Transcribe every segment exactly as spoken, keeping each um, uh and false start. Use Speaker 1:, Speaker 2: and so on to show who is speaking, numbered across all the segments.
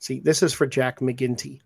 Speaker 1: See, this is for Jack McGinty.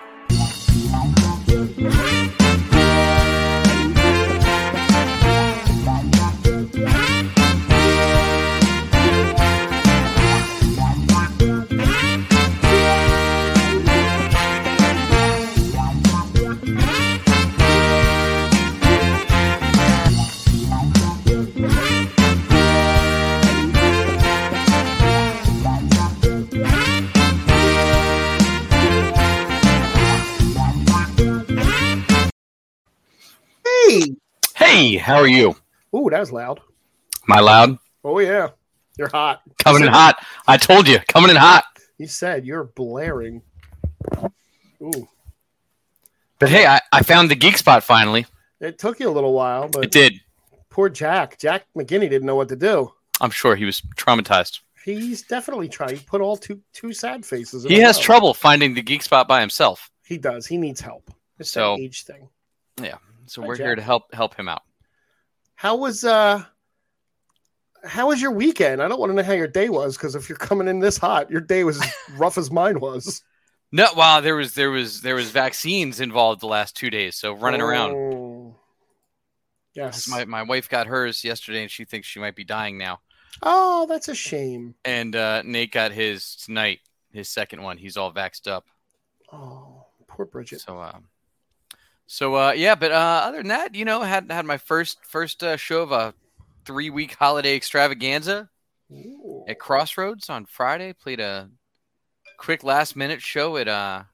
Speaker 2: Hey, how are you?
Speaker 1: Ooh, that was loud.
Speaker 2: Am I loud?
Speaker 1: Oh, yeah. You're hot.
Speaker 2: Coming in hot. I told you, coming in hot.
Speaker 1: You said you're blaring. Ooh.
Speaker 2: But hey, I, I found the geek spot finally.
Speaker 1: It took you a little while, but
Speaker 2: it did.
Speaker 1: Poor Jack. Jack McGinney didn't know what to do.
Speaker 2: I'm sure he was traumatized.
Speaker 1: He's definitely trying. He put all two two sad faces.
Speaker 2: He has trouble finding the geek spot by himself.
Speaker 1: He does. He needs help. It's
Speaker 2: so,
Speaker 1: an age thing.
Speaker 2: Yeah. So
Speaker 1: Hi,
Speaker 2: we're
Speaker 1: Jack.
Speaker 2: here to help help him out.
Speaker 1: How was uh how was your weekend? I don't want to know how your day was, because if you're coming in this hot, your day was as rough as mine was.
Speaker 2: No, well, there was there was there was vaccines involved the last two days, so running
Speaker 1: oh.
Speaker 2: around.
Speaker 1: Yes.
Speaker 2: My my wife got hers yesterday, and she thinks she might be dying now.
Speaker 1: Oh, that's a shame.
Speaker 2: And uh, Nate got his tonight, his second one. He's all vaxxed up.
Speaker 1: Oh, poor Bridget.
Speaker 2: So, uh, so uh, yeah, but uh, other than that, you know, had had my first first uh, show of a three week holiday extravaganza
Speaker 1: Ooh.
Speaker 2: at Crossroads on Friday. Played a quick last minute show at uh,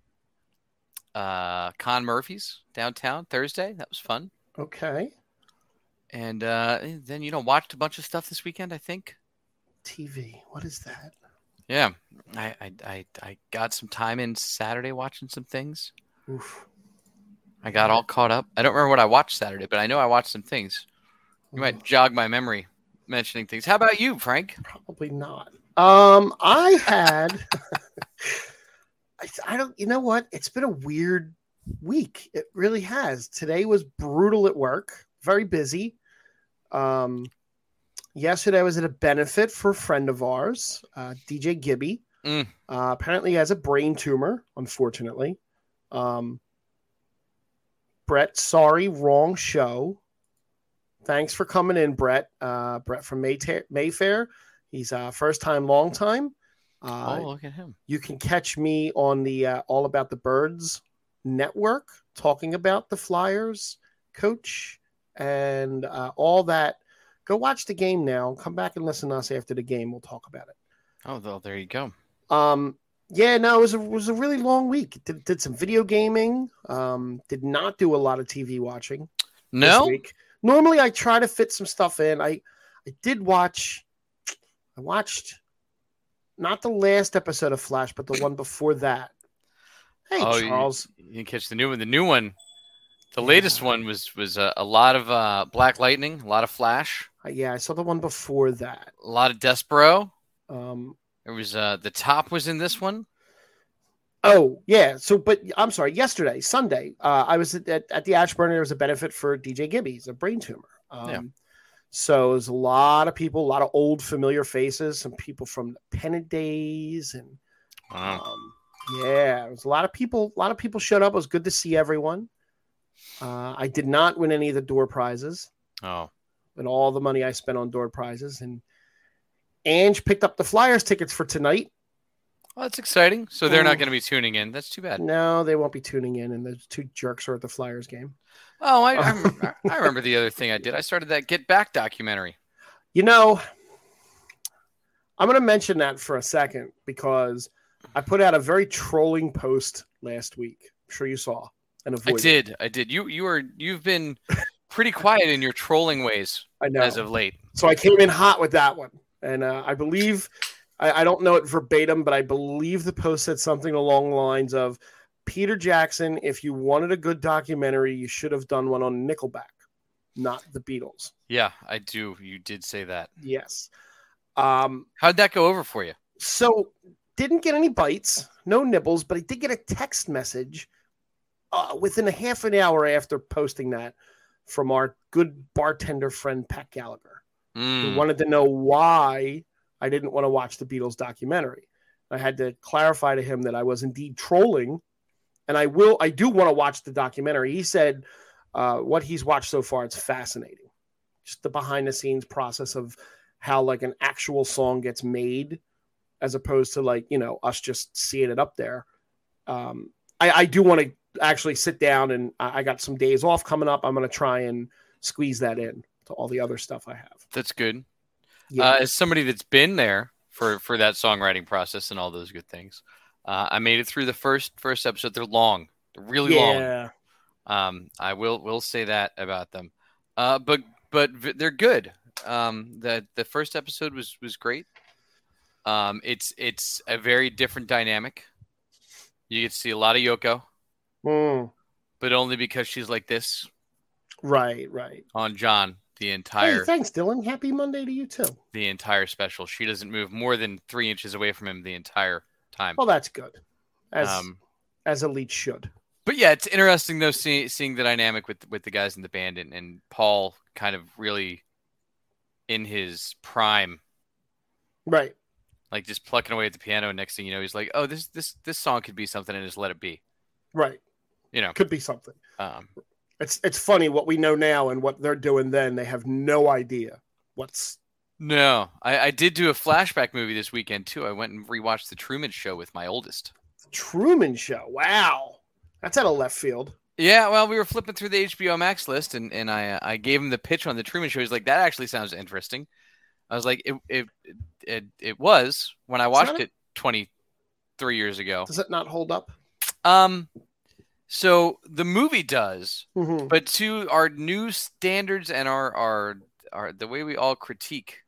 Speaker 2: uh, Con Murphy's downtown Thursday. That was fun.
Speaker 1: Okay.
Speaker 2: And uh, then, you know, watched a bunch of stuff this weekend, I think.
Speaker 1: T V. What is that?
Speaker 2: Yeah. I I, I, I got some time in Saturday watching some things.
Speaker 1: Oof.
Speaker 2: I got all caught up. I don't remember what I watched Saturday, but I know I watched some things. You might jog my memory mentioning things. How about you, Frank?
Speaker 1: Probably not. Um, I had... I, I don't... You know what? It's been a weird week. It really has. Today was brutal at work. Very busy. Um, yesterday I was at a benefit for a friend of ours, uh, D J Gibby.
Speaker 2: Mm.
Speaker 1: Uh, apparently he has a brain tumor, unfortunately. Um, Brett, sorry, wrong show. Thanks for coming in, Brett. Uh, Brett from Mayta- Mayfair. He's uh, first time, long time. Uh,
Speaker 2: oh, look at him.
Speaker 1: You can catch me on the uh, All About the Birds network talking about the Flyers coach and uh, all that. Go watch the game now. Come back and listen to us after the game. We'll talk about it.
Speaker 2: Oh, well, there you go.
Speaker 1: Um, yeah, no, it was a, it was a really long week. Did, did some video gaming. Um, did not do a lot of T V watching.
Speaker 2: No.
Speaker 1: This week. Normally, I try to fit some stuff in. I I did watch. I watched not the last episode of Flash, but the one before that. Hey,
Speaker 2: oh,
Speaker 1: Charles.
Speaker 2: You, you can catch the new one. The new one. The latest yeah. one was was uh, a lot of uh, Black Lightning, a lot of Flash.
Speaker 1: Uh, yeah, I saw the one before that.
Speaker 2: A lot of Despero.
Speaker 1: Um,
Speaker 2: there was uh, the Top was in this one.
Speaker 1: Oh yeah, so but I'm sorry. Yesterday, Sunday, uh, I was at, at, at the Ashburn. There was a benefit for D J Gibby. He's a brain tumor. Um, yeah. So there's a lot of people, a lot of old familiar faces, some people from the Pennant days, and
Speaker 2: wow.
Speaker 1: um, yeah, it was a lot of people. A lot of people showed up. It was good to see everyone. Uh, I did not win any of the door prizes.
Speaker 2: Oh,
Speaker 1: and all the money I spent on door prizes, and Ange picked up the Flyers tickets for tonight.
Speaker 2: Well, that's exciting. So they're not going to be tuning in. That's too bad.
Speaker 1: No, they won't be tuning in, and those two jerks are at the Flyers game.
Speaker 2: Oh, I, I, remember, I remember the other thing I did. I started that Get Back documentary.
Speaker 1: You know, I'm going to mention that for a second because I put out a very trolling post last week. I'm sure you saw and avoided.
Speaker 2: I did. I did. You you were you've been pretty quiet in your trolling ways.
Speaker 1: I know.
Speaker 2: As of late.
Speaker 1: So I came in hot with that one, and uh, I believe. I don't know it verbatim, but I believe the post said something along the lines of, Peter Jackson, if you wanted a good documentary, you should have done one on Nickelback, not the Beatles.
Speaker 2: Yeah, I do. You did say that.
Speaker 1: Yes. Um,
Speaker 2: How'd that go over for you?
Speaker 1: So didn't get any bites, no nibbles, but I did get a text message uh, within a half an hour after posting that from our good bartender friend, Pat Gallagher,
Speaker 2: mm.
Speaker 1: who wanted to know why I didn't want to watch the Beatles documentary. I had to clarify to him that I was indeed trolling, and I will. I do want to watch the documentary. He said uh, what he's watched so far, it's fascinating. Just the behind the scenes process of how like an actual song gets made, as opposed to like, you know, us just seeing it up there. Um, I, I do want to actually sit down, and I, I got some days off coming up. I'm going to try and squeeze that in to all the other stuff I have.
Speaker 2: That's good.
Speaker 1: Yeah.
Speaker 2: Uh, as somebody that's been there for, for that songwriting process and all those good things, uh, I made it through the first first episode. They're long, they're really
Speaker 1: yeah.
Speaker 2: long. Um, I will will say that about them. Uh, but but they're good. Um, the the first episode was was great. Um, it's it's a very different dynamic. You get to see a lot of Yoko,
Speaker 1: Mm.
Speaker 2: but only because she's like this
Speaker 1: Right, right.
Speaker 2: on John the entire
Speaker 1: Hey, thanks, Dylan. Happy Monday to you too.
Speaker 2: the entire special. She doesn't move more than three inches away from him the entire time.
Speaker 1: Well, that's good, as
Speaker 2: Um,
Speaker 1: as Elite should.
Speaker 2: but yeah, it's interesting though see, seeing the dynamic with with the guys in the band, and, and Paul kind of really in his prime,
Speaker 1: Right.
Speaker 2: like just plucking away at the piano. And next thing you know, he's like, "Oh, this this this song could be something," and just let it be.
Speaker 1: Right.
Speaker 2: You know,
Speaker 1: Could be something.
Speaker 2: um,
Speaker 1: It's it's funny what we know now and what they're doing then. They have no idea what's.
Speaker 2: no, I, I did do a flashback movie this weekend too. I went and rewatched The Truman Show with my oldest.
Speaker 1: Truman Show. Wow. That's out of left field.
Speaker 2: Yeah, well, we were flipping through the H B O Max list, and, and I I gave him the pitch on The Truman Show. He's like, "That actually sounds interesting." I was like, "It it it, it was when I watched it twenty-three years ago."
Speaker 1: Does it not hold up?
Speaker 2: Um, so the movie does,
Speaker 1: Mm-hmm.
Speaker 2: but to our new standards and our our our the way we all critique,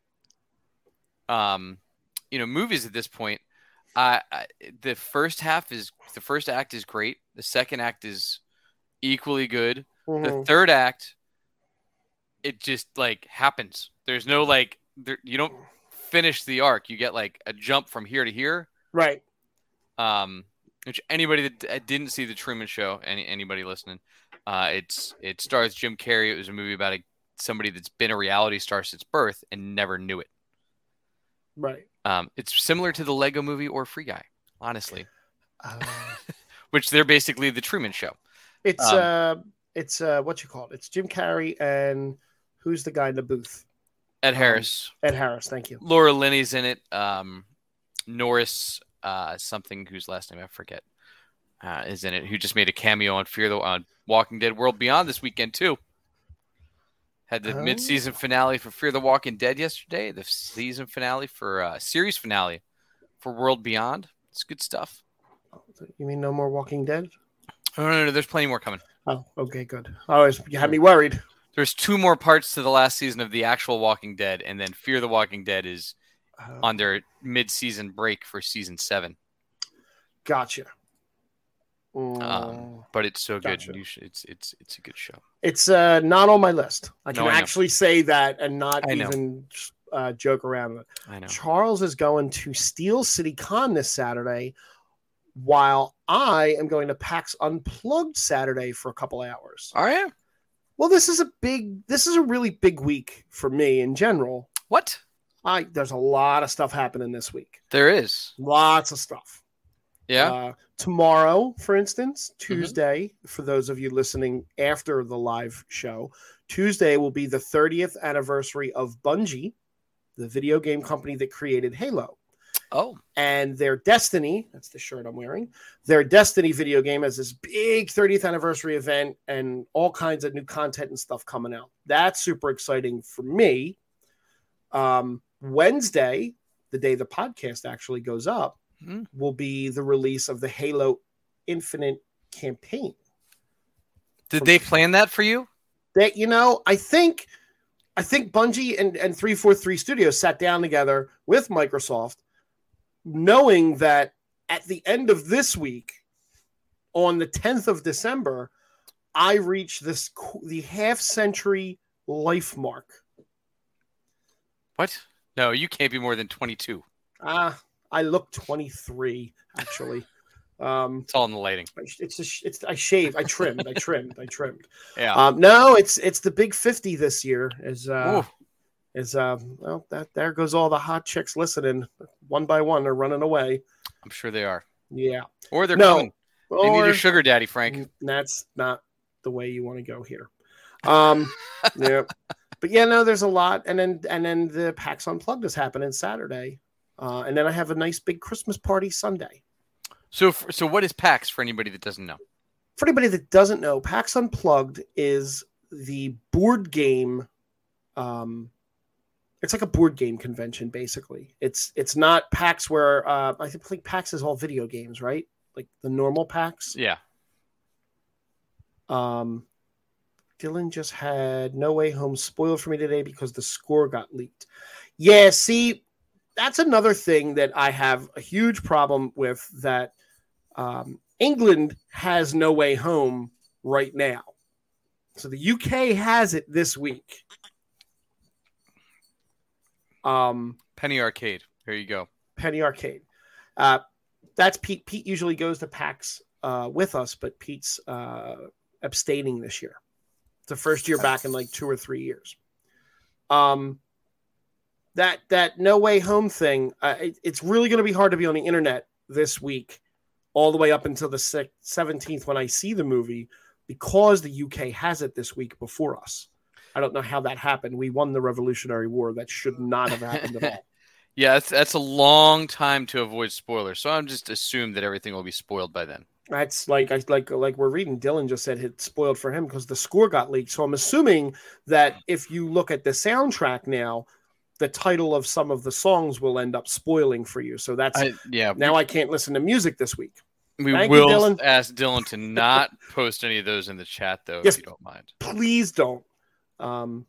Speaker 2: um, you know, movies at this point, I, I the first half is the first act is great. The second act is equally good.
Speaker 1: Mm-hmm.
Speaker 2: The third act, it just like happens. There's no like there, you don't finish the arc. You get like a jump from here to here.
Speaker 1: Right.
Speaker 2: Um, which anybody that didn't see the Truman Show, any anybody listening, uh, it's it stars Jim Carrey. It was a movie about a, somebody that's been a reality star since birth and never knew it.
Speaker 1: Right.
Speaker 2: Um, it's similar to the Lego Movie or Free Guy, honestly,
Speaker 1: Uh,
Speaker 2: which they're basically the Truman Show.
Speaker 1: it's
Speaker 2: Um,
Speaker 1: uh, it's uh, what you call it? It's Jim Carrey and who's the guy in the booth?
Speaker 2: Ed Harris,
Speaker 1: Ed Harris. Thank you.
Speaker 2: Laura Linney's in it. Um, Norris, uh, something whose last name I forget, uh, is in it. Who just made a cameo on Fear the on Walking Dead World Beyond this weekend too. Had the
Speaker 1: Oh.
Speaker 2: mid-season finale for Fear the Walking Dead yesterday. The season finale for uh, series finale for World Beyond. It's good stuff.
Speaker 1: You mean no more Walking Dead?
Speaker 2: Oh, no, no, no, there's plenty more coming.
Speaker 1: Oh, okay, good. Oh, you had me worried.
Speaker 2: There's two more parts to the last season of the actual Walking Dead, and then Fear the Walking Dead is
Speaker 1: Uh,
Speaker 2: on their mid-season break for season seven.
Speaker 1: Gotcha.
Speaker 2: Um,
Speaker 1: Mm.
Speaker 2: but it's so good.
Speaker 1: Gotcha.
Speaker 2: You should, it's it's it's a good show.
Speaker 1: It's uh, not on my list. I
Speaker 2: No,
Speaker 1: can
Speaker 2: I know.
Speaker 1: actually say that and not
Speaker 2: I know.
Speaker 1: even uh, joke around with it.
Speaker 2: I know.
Speaker 1: Charles is going to Steel City Con this Saturday, while I am going to PAX Unplugged Saturday for a couple hours.
Speaker 2: Are you?
Speaker 1: Well, this is a big, this is a really big week for me in general.
Speaker 2: What?
Speaker 1: I there's a lot of stuff happening this week.
Speaker 2: There is.
Speaker 1: Lots of stuff.
Speaker 2: Yeah.
Speaker 1: Uh, tomorrow, for instance, Tuesday, for those of you listening after the live show, Tuesday will be the thirtieth anniversary of Bungie, the video game company that created Halo.
Speaker 2: Oh.
Speaker 1: And their Destiny, that's the shirt I'm wearing, their Destiny video game has this big thirtieth anniversary event and all kinds of new content and stuff coming out. That's super exciting for me. Um, Wednesday, the day the podcast actually goes up,
Speaker 2: Hmm.
Speaker 1: will be the release of the Halo Infinite campaign.
Speaker 2: Did they plan that for you?
Speaker 1: That, you know, I think I think Bungie and, and three forty-three Studios sat down together with Microsoft, knowing that at the end of this week, on the tenth of December, I reach this the half century life mark.
Speaker 2: What? No, you can't be more than twenty-two.
Speaker 1: Ah, I look twenty-three actually. Um,
Speaker 2: It's all in the lighting.
Speaker 1: it's just, it's I shaved, I trimmed, I trimmed, I trimmed.
Speaker 2: Yeah.
Speaker 1: Um, no, it's it's the big fifty this year. Is uh,
Speaker 2: Ooh.
Speaker 1: is uh, well, that there goes all the hot chicks listening. One by one, they're running away.
Speaker 2: I'm sure they are.
Speaker 1: Yeah.
Speaker 2: Or they're
Speaker 1: no,
Speaker 2: coming. They
Speaker 1: or,
Speaker 2: need a sugar daddy, Frank.
Speaker 1: That's not the way you want to go here. Um, yeah. But yeah, no, there's a lot. And then and then the PAX Unplugged is happening Saturday. Uh, and then I have a nice big Christmas party Sunday.
Speaker 2: So, for, so what is PAX for anybody that doesn't know?
Speaker 1: For anybody that doesn't know, PAX Unplugged is the board game. Um, it's like a board game convention, basically. It's it's not PAX where uh, I think PAX is all video games, right? Like the normal PAX.
Speaker 2: Yeah.
Speaker 1: Um, Dylan just had No Way Home spoiled for me today because the score got leaked. Yeah, see, that's another thing that I have a huge problem with, that um, England has No Way Home right now. So the U K has it this week. Um,
Speaker 2: Penny Arcade. There you go.
Speaker 1: Penny Arcade. Uh, that's Pete. Pete usually goes to PAX uh, with us, but Pete's uh, abstaining this year. It's the first year back in like two or three years. Um, that that No Way Home thing, uh, it, it's really going to be hard to be on the internet this week, all the way up until the seventeenth when I see the movie, because the U K has it this week before us. I don't know how that happened. We won the Revolutionary War. That should not have happened at all.
Speaker 2: Yeah, that's, that's a long time to avoid spoilers. So I'm just assumed that everything will be spoiled by then.
Speaker 1: That's like I like like we're reading. Dylan just said it spoiled for him because the score got leaked. So I'm assuming that if you look at the soundtrack now, the title of some of the songs will end up spoiling for you. So that's
Speaker 2: I, yeah.
Speaker 1: Now we, I can't listen to music this week.
Speaker 2: We
Speaker 1: Thank
Speaker 2: will
Speaker 1: you, Dylan.
Speaker 2: ask Dylan to not post any of those in the chat, though,
Speaker 1: yes,
Speaker 2: if you don't mind.
Speaker 1: Please don't. Um,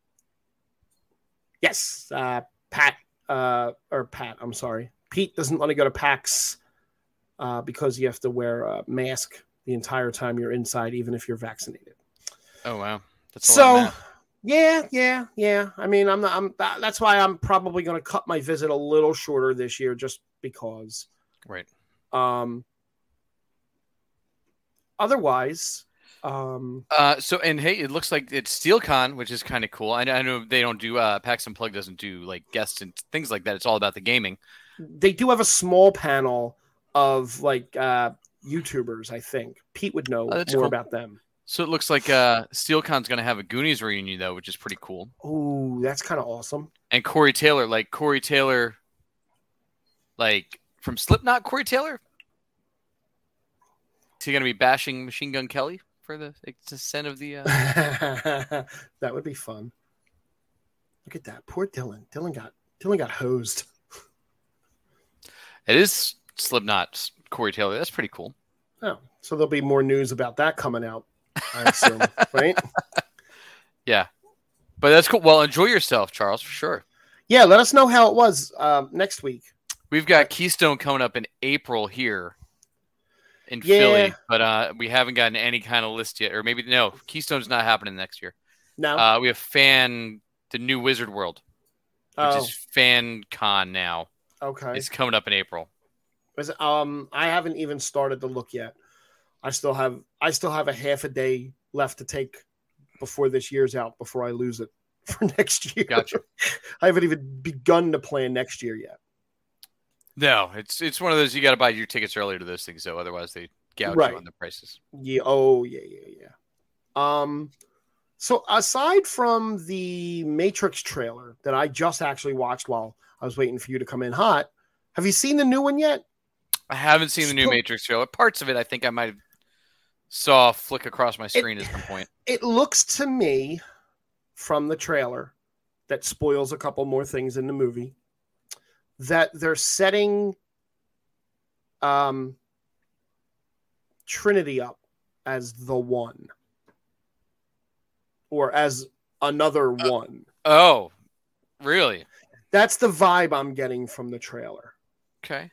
Speaker 1: yes, uh, Pat, uh, or Pat, I'm sorry. Pete doesn't want to go to PAX uh, because you have to wear a mask the entire time you're inside, even if you're vaccinated.
Speaker 2: Oh, wow. That's a
Speaker 1: so,
Speaker 2: lot of
Speaker 1: yeah, yeah, yeah. I mean, I'm, I'm, that's why I'm probably going to cut my visit a little shorter this year, just because.
Speaker 2: Right.
Speaker 1: Um, otherwise, Um,
Speaker 2: uh, so, and hey, it looks like it's SteelCon, which is kind of cool. I, I know they don't do, uh, PAX Unplugged doesn't do like guests and things like that. It's all about the gaming.
Speaker 1: They do have a small panel of like uh, YouTubers, I think. Pete would know
Speaker 2: Oh, that's
Speaker 1: more
Speaker 2: cool.
Speaker 1: about them.
Speaker 2: So it looks like uh, SteelCon's going to have a Goonies reunion, though, which is pretty cool.
Speaker 1: Oh, that's kind of awesome.
Speaker 2: And Corey Taylor, like Corey Taylor, like from Slipknot, Corey Taylor? Is he going to be bashing Machine Gun Kelly for the descent of the... Uh...
Speaker 1: That would be fun. Look at that. Poor Dylan. Dylan got Dylan got hosed.
Speaker 2: It is Slipknot, Corey Taylor. That's pretty cool.
Speaker 1: Oh, so there'll be more news about that coming out, I assume, right?
Speaker 2: Yeah. But that's cool. Well, enjoy yourself, Charles, for sure.
Speaker 1: Yeah, let us know how it was um, next week.
Speaker 2: We've got Keystone coming up in April here in
Speaker 1: yeah.
Speaker 2: Philly, but uh, we haven't gotten any kind of list yet. Or maybe, no, Keystone's not happening next year.
Speaker 1: No.
Speaker 2: Uh, we have Fan, the new Wizard World, which
Speaker 1: oh.
Speaker 2: is Fan Con now.
Speaker 1: Okay.
Speaker 2: It's coming up in April.
Speaker 1: Was, um, I haven't even started to look yet. I still have I still have a half a day left to take before this year's out, before I lose it for next year.
Speaker 2: Gotcha.
Speaker 1: I haven't even begun to plan next year yet.
Speaker 2: No, it's it's one of those, you got to buy your tickets earlier to those things, though. Otherwise, they gouge
Speaker 1: right.
Speaker 2: you on the prices.
Speaker 1: Yeah. Oh, yeah, yeah, yeah. Um, so aside from the Matrix trailer that I just actually watched while I was waiting for you to come in hot, have you seen the new one yet?
Speaker 2: I haven't seen the new Matrix trailer. Parts of it, I think I might have saw flick across my screen
Speaker 1: it,
Speaker 2: at some point.
Speaker 1: It looks to me from the trailer that spoils a couple more things in the movie that they're setting um, Trinity up as the one, or as another uh, one.
Speaker 2: Oh, really?
Speaker 1: That's the vibe I'm getting from the trailer.
Speaker 2: Okay.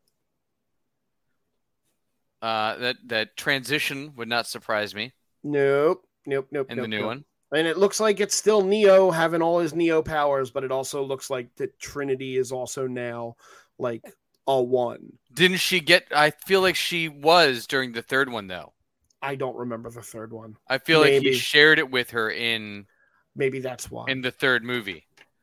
Speaker 2: Uh, that that transition would not surprise me.
Speaker 1: Nope, nope, nope.
Speaker 2: In
Speaker 1: nope,
Speaker 2: the new
Speaker 1: nope.
Speaker 2: one,
Speaker 1: and it looks like it's still Neo having all his Neo powers, but it also looks like that Trinity is also now like a one.
Speaker 2: Didn't she get? I feel like she was during the third one, though.
Speaker 1: I don't remember the third one.
Speaker 2: I feel
Speaker 1: Maybe.
Speaker 2: like he shared it with her in.
Speaker 1: Maybe that's why.
Speaker 2: In the third movie.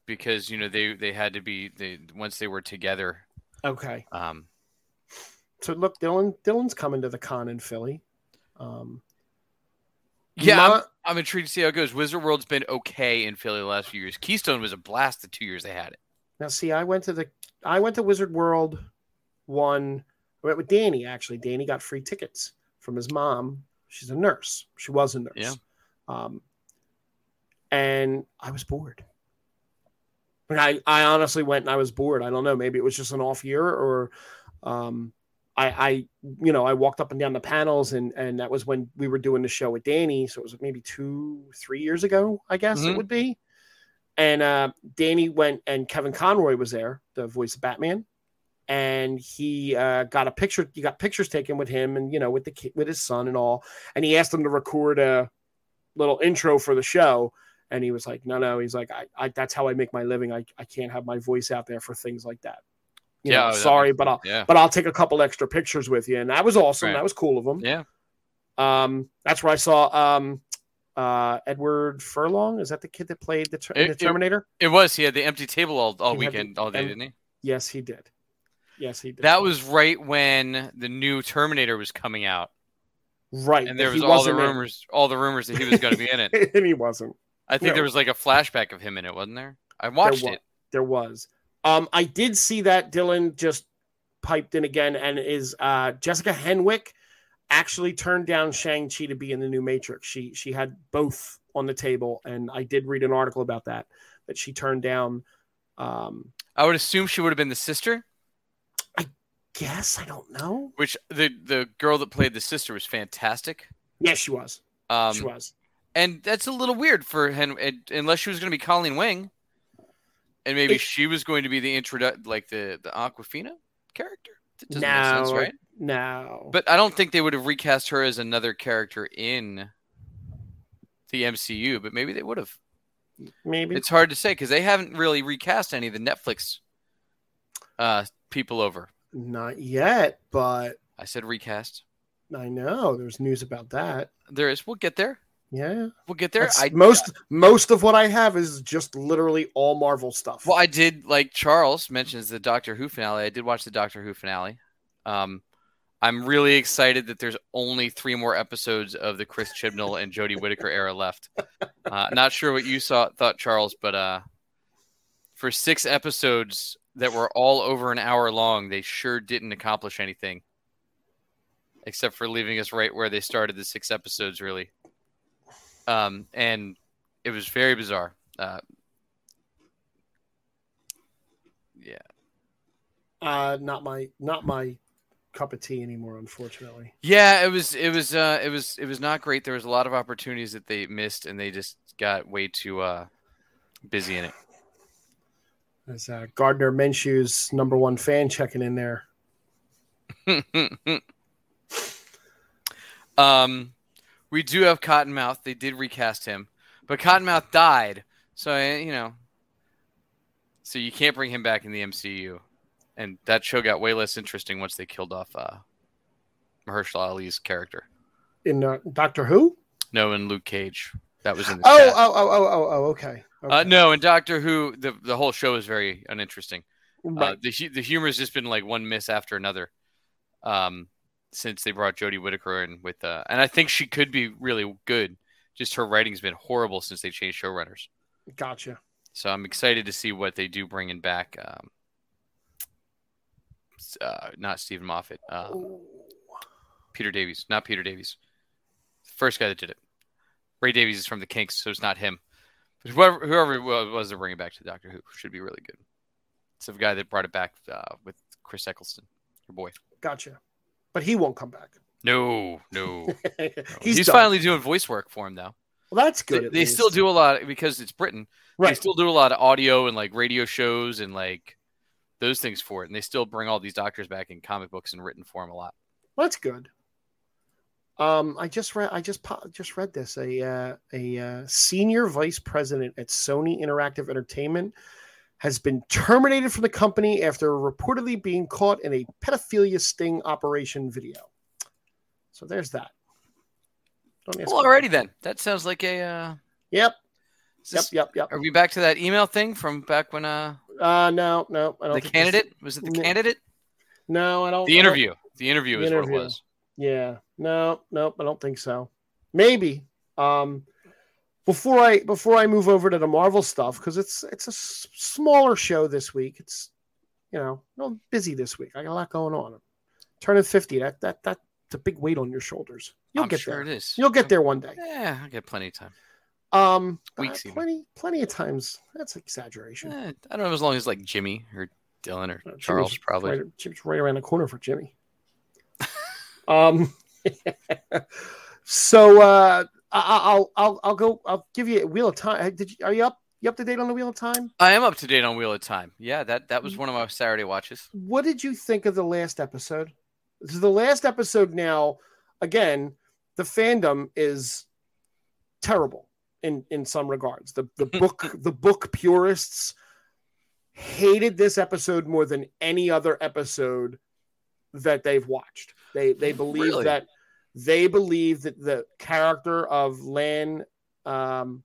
Speaker 2: because you know they they had to be they once they were together.
Speaker 1: Okay.
Speaker 2: Um.
Speaker 1: So look, Dylan Dylan's coming to the con in Philly. Um.
Speaker 2: Yeah,
Speaker 1: my,
Speaker 2: I'm, I'm intrigued to see how it goes. Wizard World's been okay in Philly the last few years. Keystone was a blast the two years they had it.
Speaker 1: Now, see, I went to the I went to Wizard World one. I went with Danny, actually. Danny got free tickets from his mom. She's a nurse. She was a nurse.
Speaker 2: Yeah.
Speaker 1: Um, and I was bored. I, I honestly went and I was bored. I don't know. Maybe it was just an off year or um, I, I, you know, I walked up and down the panels and, and that was when we were doing the show with Danny. So it was maybe two, three years ago, I guess mm-hmm. it would be. And uh, Danny went and Kevin Conroy was there, the voice of Batman. And he uh, got a picture. You got pictures taken with him and, you know, with the kid, with his son and all. And he asked him to record a little intro for the show. And he was like, no, no. He's like, I, I that's how I make my living. I, I can't have my voice out there for things like that. You
Speaker 2: yeah.
Speaker 1: know, sorry,
Speaker 2: makes,
Speaker 1: but I'll,
Speaker 2: yeah.
Speaker 1: but I'll take a couple extra pictures with you. And that was awesome.
Speaker 2: Right.
Speaker 1: That was cool of him.
Speaker 2: Yeah.
Speaker 1: Um, that's where I saw um, uh, Edward Furlong. Is that the kid that played the, ter-
Speaker 2: it,
Speaker 1: the Terminator?
Speaker 2: It, it was. He had the empty table all, all
Speaker 1: he
Speaker 2: weekend,
Speaker 1: the,
Speaker 2: all day,
Speaker 1: and,
Speaker 2: didn't he?
Speaker 1: Yes, he did. Yes, he did.
Speaker 2: That was right when the new Terminator was coming out.
Speaker 1: Right.
Speaker 2: And there was all the rumors, in. all the rumors that he was going to be in it.
Speaker 1: And he wasn't.
Speaker 2: I think
Speaker 1: no.
Speaker 2: there was like a flashback of him in it, wasn't there? I watched
Speaker 1: there was,
Speaker 2: it.
Speaker 1: There was. Um, I did see that Dylan just piped in again and is uh, Jessica Henwick actually turned down Shang-Chi to be in the new Matrix. She she had both on the table, and I did read an article about that, that she turned down. Um,
Speaker 2: I would assume she would have been the sister.
Speaker 1: I guess. I don't know.
Speaker 2: Which the, the girl that played the sister was fantastic.
Speaker 1: Yes, she was.
Speaker 2: Um,
Speaker 1: she was.
Speaker 2: And that's a little weird for him, unless she was going to be Colleen Wing, and maybe it, she was going to be the introdu- like the, the Aquafina character. That doesn't
Speaker 1: no,
Speaker 2: make sense, right?
Speaker 1: No.
Speaker 2: But I don't think they would have recast her as another character in the M C U, but maybe they would have.
Speaker 1: Maybe.
Speaker 2: It's hard to say because they haven't really recast any of the Netflix uh, people over.
Speaker 1: Not yet, but...
Speaker 2: I said recast.
Speaker 1: I know. There's news about that.
Speaker 2: There is. We'll get there.
Speaker 1: Yeah,
Speaker 2: we'll get there. I,
Speaker 1: most most of what I have is just literally all Marvel stuff.
Speaker 2: Well, I did, like Charles mentions the Doctor Who finale. I did watch the Doctor Who finale. Um, I'm really excited that there's only three more episodes of the Chris Chibnall and Jodie Whittaker era left. Uh, not sure what you saw thought, Charles, but uh, for six episodes that were all over an hour long, they sure didn't accomplish anything, except for leaving us right where they started the six episodes, really. Um, and it was very bizarre. Uh, yeah.
Speaker 1: Uh, not my, not my cup of tea anymore, unfortunately.
Speaker 2: Yeah, it was, it was, uh, it was, it was not great. There was a lot of opportunities that they missed, and they just got way too uh, busy in it.
Speaker 1: There's uh, Gardner Minshew's number one fan checking in there.
Speaker 2: um. We do have Cottonmouth. They did recast him, but Cottonmouth died. So, you know, so you can't bring him back in the M C U. And that show got way less interesting once they killed off uh, Mahershala Ali's character.
Speaker 1: In uh, Doctor Who?
Speaker 2: No, in Luke Cage. That was in the
Speaker 1: oh,
Speaker 2: chat.
Speaker 1: oh, oh, oh, oh, oh, okay. okay.
Speaker 2: Uh, no, in Doctor Who, the, the whole show is very uninteresting.
Speaker 1: Right.
Speaker 2: Uh, the, the humor has just been like one miss after another. Um, since they brought Jodie Whittaker in with, uh, and I think she could be really good. Just her writing's been horrible since they changed showrunners.
Speaker 1: Gotcha.
Speaker 2: So I'm excited to see what they do bringing back. Um, uh, not Stephen Moffat. Um, Peter Davies. Not Peter Davies. The first guy that did it. Ray Davies is from the Kinks, so it's not him. But whoever, whoever it was to bring it back to Doctor Who should be really good. It's the guy that brought it back uh, with Chris Eccleston, your boy.
Speaker 1: Gotcha. But he won't come back.
Speaker 2: No, no. no.
Speaker 1: He's,
Speaker 2: He's
Speaker 1: done.
Speaker 2: finally doing voice work for him now.
Speaker 1: Well, that's good.
Speaker 2: They, they still do a lot because it's Britain.
Speaker 1: Right.
Speaker 2: They still do a lot of audio and like radio shows and like those things for it. And they still bring all these doctors back in comic books and written form a lot.
Speaker 1: Well, that's good. Um, I just read. I just just read this. A uh, a uh, senior vice president at Sony Interactive Entertainment has been terminated from the company after reportedly being caught in a pedophilia sting operation video. So there's that.
Speaker 2: Well, already then. That sounds like a uh,
Speaker 1: yep.
Speaker 2: This,
Speaker 1: yep, yep, yep.
Speaker 2: Are we back to that email thing from back when uh
Speaker 1: uh no, no, I don't
Speaker 2: the
Speaker 1: think
Speaker 2: candidate
Speaker 1: this...
Speaker 2: was it the candidate?
Speaker 1: No, I don't.
Speaker 2: The
Speaker 1: I
Speaker 2: interview.
Speaker 1: Don't...
Speaker 2: The interview
Speaker 1: the
Speaker 2: is
Speaker 1: interview.
Speaker 2: what it was.
Speaker 1: Yeah. No, no, I don't think so. Maybe. Um before I before I move over to the Marvel stuff, because it's it's a s- smaller show this week. It's you know, I'm busy this week. I got a lot going on. Turning fifty, that that that's a big weight on your shoulders. You'll
Speaker 2: I'm
Speaker 1: get
Speaker 2: sure
Speaker 1: there.
Speaker 2: it is.
Speaker 1: You'll get there one day.
Speaker 2: Yeah, I get plenty of time.
Speaker 1: Um,
Speaker 2: Weeks
Speaker 1: uh,
Speaker 2: even.
Speaker 1: plenty, plenty of times. That's exaggeration.
Speaker 2: Eh, I don't know as long as like Jimmy or Dylan or
Speaker 1: Uh,
Speaker 2: Charles
Speaker 1: Jimmy's
Speaker 2: probably.
Speaker 1: Right, Jimmy's right around the corner for Jimmy. um, so uh, I, I'll I'll I'll go. I'll give you a Wheel of Time. Did you, are you up? You up to date on the Wheel of Time?
Speaker 2: I am up to date on Wheel of Time. Yeah, that that was one of my Saturday watches.
Speaker 1: What did you think of the last episode? This is the last episode now. Again, the fandom is terrible in, in some regards. The the book the book purists hated this episode more than any other episode that they've watched. They they believe
Speaker 2: Really?
Speaker 1: that they believe that the character of Lan um,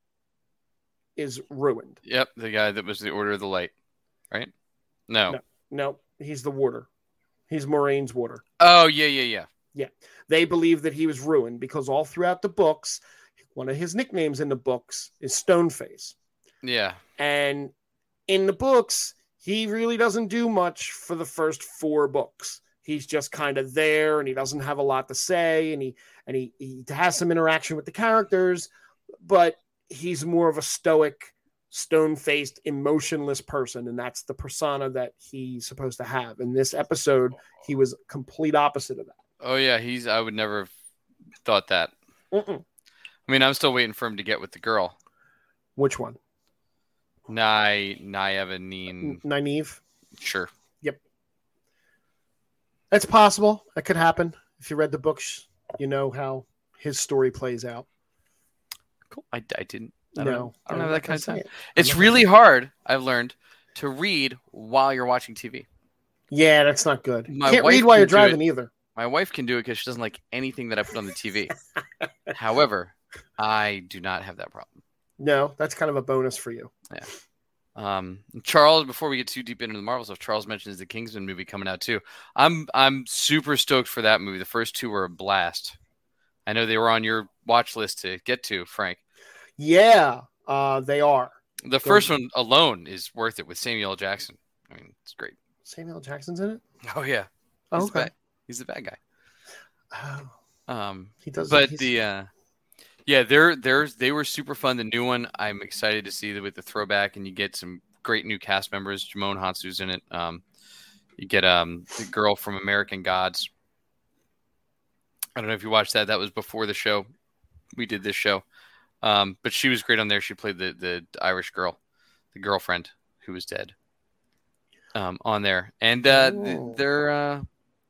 Speaker 1: is ruined.
Speaker 2: Yep, the guy that was the Order of the Light, right? No.
Speaker 1: No, no, he's the warder. He's Moraine's warder.
Speaker 2: Oh yeah, yeah, yeah.
Speaker 1: Yeah, they believe that he was ruined because all throughout the books, one of his nicknames in the books is Stoneface.
Speaker 2: Yeah.
Speaker 1: And in the books, he really doesn't do much for the first four books. He's just kind of there and he doesn't have a lot to say. And he and he, he has some interaction with the characters, but he's more of a stoic, stone-faced, emotionless person. And that's the persona that he's supposed to have. In this episode, he was complete opposite of that.
Speaker 2: Oh yeah, he's. I would never have thought that.
Speaker 1: Mm-mm.
Speaker 2: I mean, I'm still waiting for him to get with the girl.
Speaker 1: Which one?
Speaker 2: Nye Nyevanine.
Speaker 1: Nynaeve?
Speaker 2: Sure.
Speaker 1: Yep. That's possible. That could happen. If you read the books, you know how his story plays out.
Speaker 2: Cool. I, I didn't. I
Speaker 1: no,
Speaker 2: don't, know. I don't
Speaker 1: I'm
Speaker 2: have
Speaker 1: not
Speaker 2: that kind of
Speaker 1: gonna
Speaker 2: time.
Speaker 1: say it.
Speaker 2: It's
Speaker 1: not
Speaker 2: really
Speaker 1: gonna-
Speaker 2: hard, I've learned, to read while you're watching T V.
Speaker 1: Yeah, that's not good.
Speaker 2: My
Speaker 1: Can't
Speaker 2: wife
Speaker 1: read while
Speaker 2: can
Speaker 1: you're
Speaker 2: do
Speaker 1: driving
Speaker 2: it.
Speaker 1: either.
Speaker 2: My wife can do it because she doesn't like anything that I put on the T V. However, I do not have that problem.
Speaker 1: No, that's kind of a bonus for you.
Speaker 2: Yeah. Um, Charles, before we get too deep into the Marvel stuff, Charles mentions the Kingsman movie coming out too. I'm I'm super stoked for that movie. The first two were a blast. I know they were on your watch list to get to, Frank.
Speaker 1: Yeah, uh, they are.
Speaker 2: The first one alone is worth it with Samuel L. Jackson. I mean, it's great.
Speaker 1: Samuel L. Jackson's in it?
Speaker 2: Oh yeah,
Speaker 1: Oh,
Speaker 2: he's the
Speaker 1: okay.
Speaker 2: bad, he's the bad guy.
Speaker 1: Oh,
Speaker 2: Um,
Speaker 1: he does.
Speaker 2: but
Speaker 1: he's-
Speaker 2: the uh, yeah, they're they're they were super fun. The new one, I'm excited to see with the throwback, and you get some great new cast members. Jimon Hansu's in it. Um, you get um the girl from American Gods. I don't know if you watched that. That was before the show. We did this show, um, but she was great on there. She played the the Irish girl, the girlfriend who was dead. Um, on there, and uh,
Speaker 1: Oh.
Speaker 2: they're. Uh,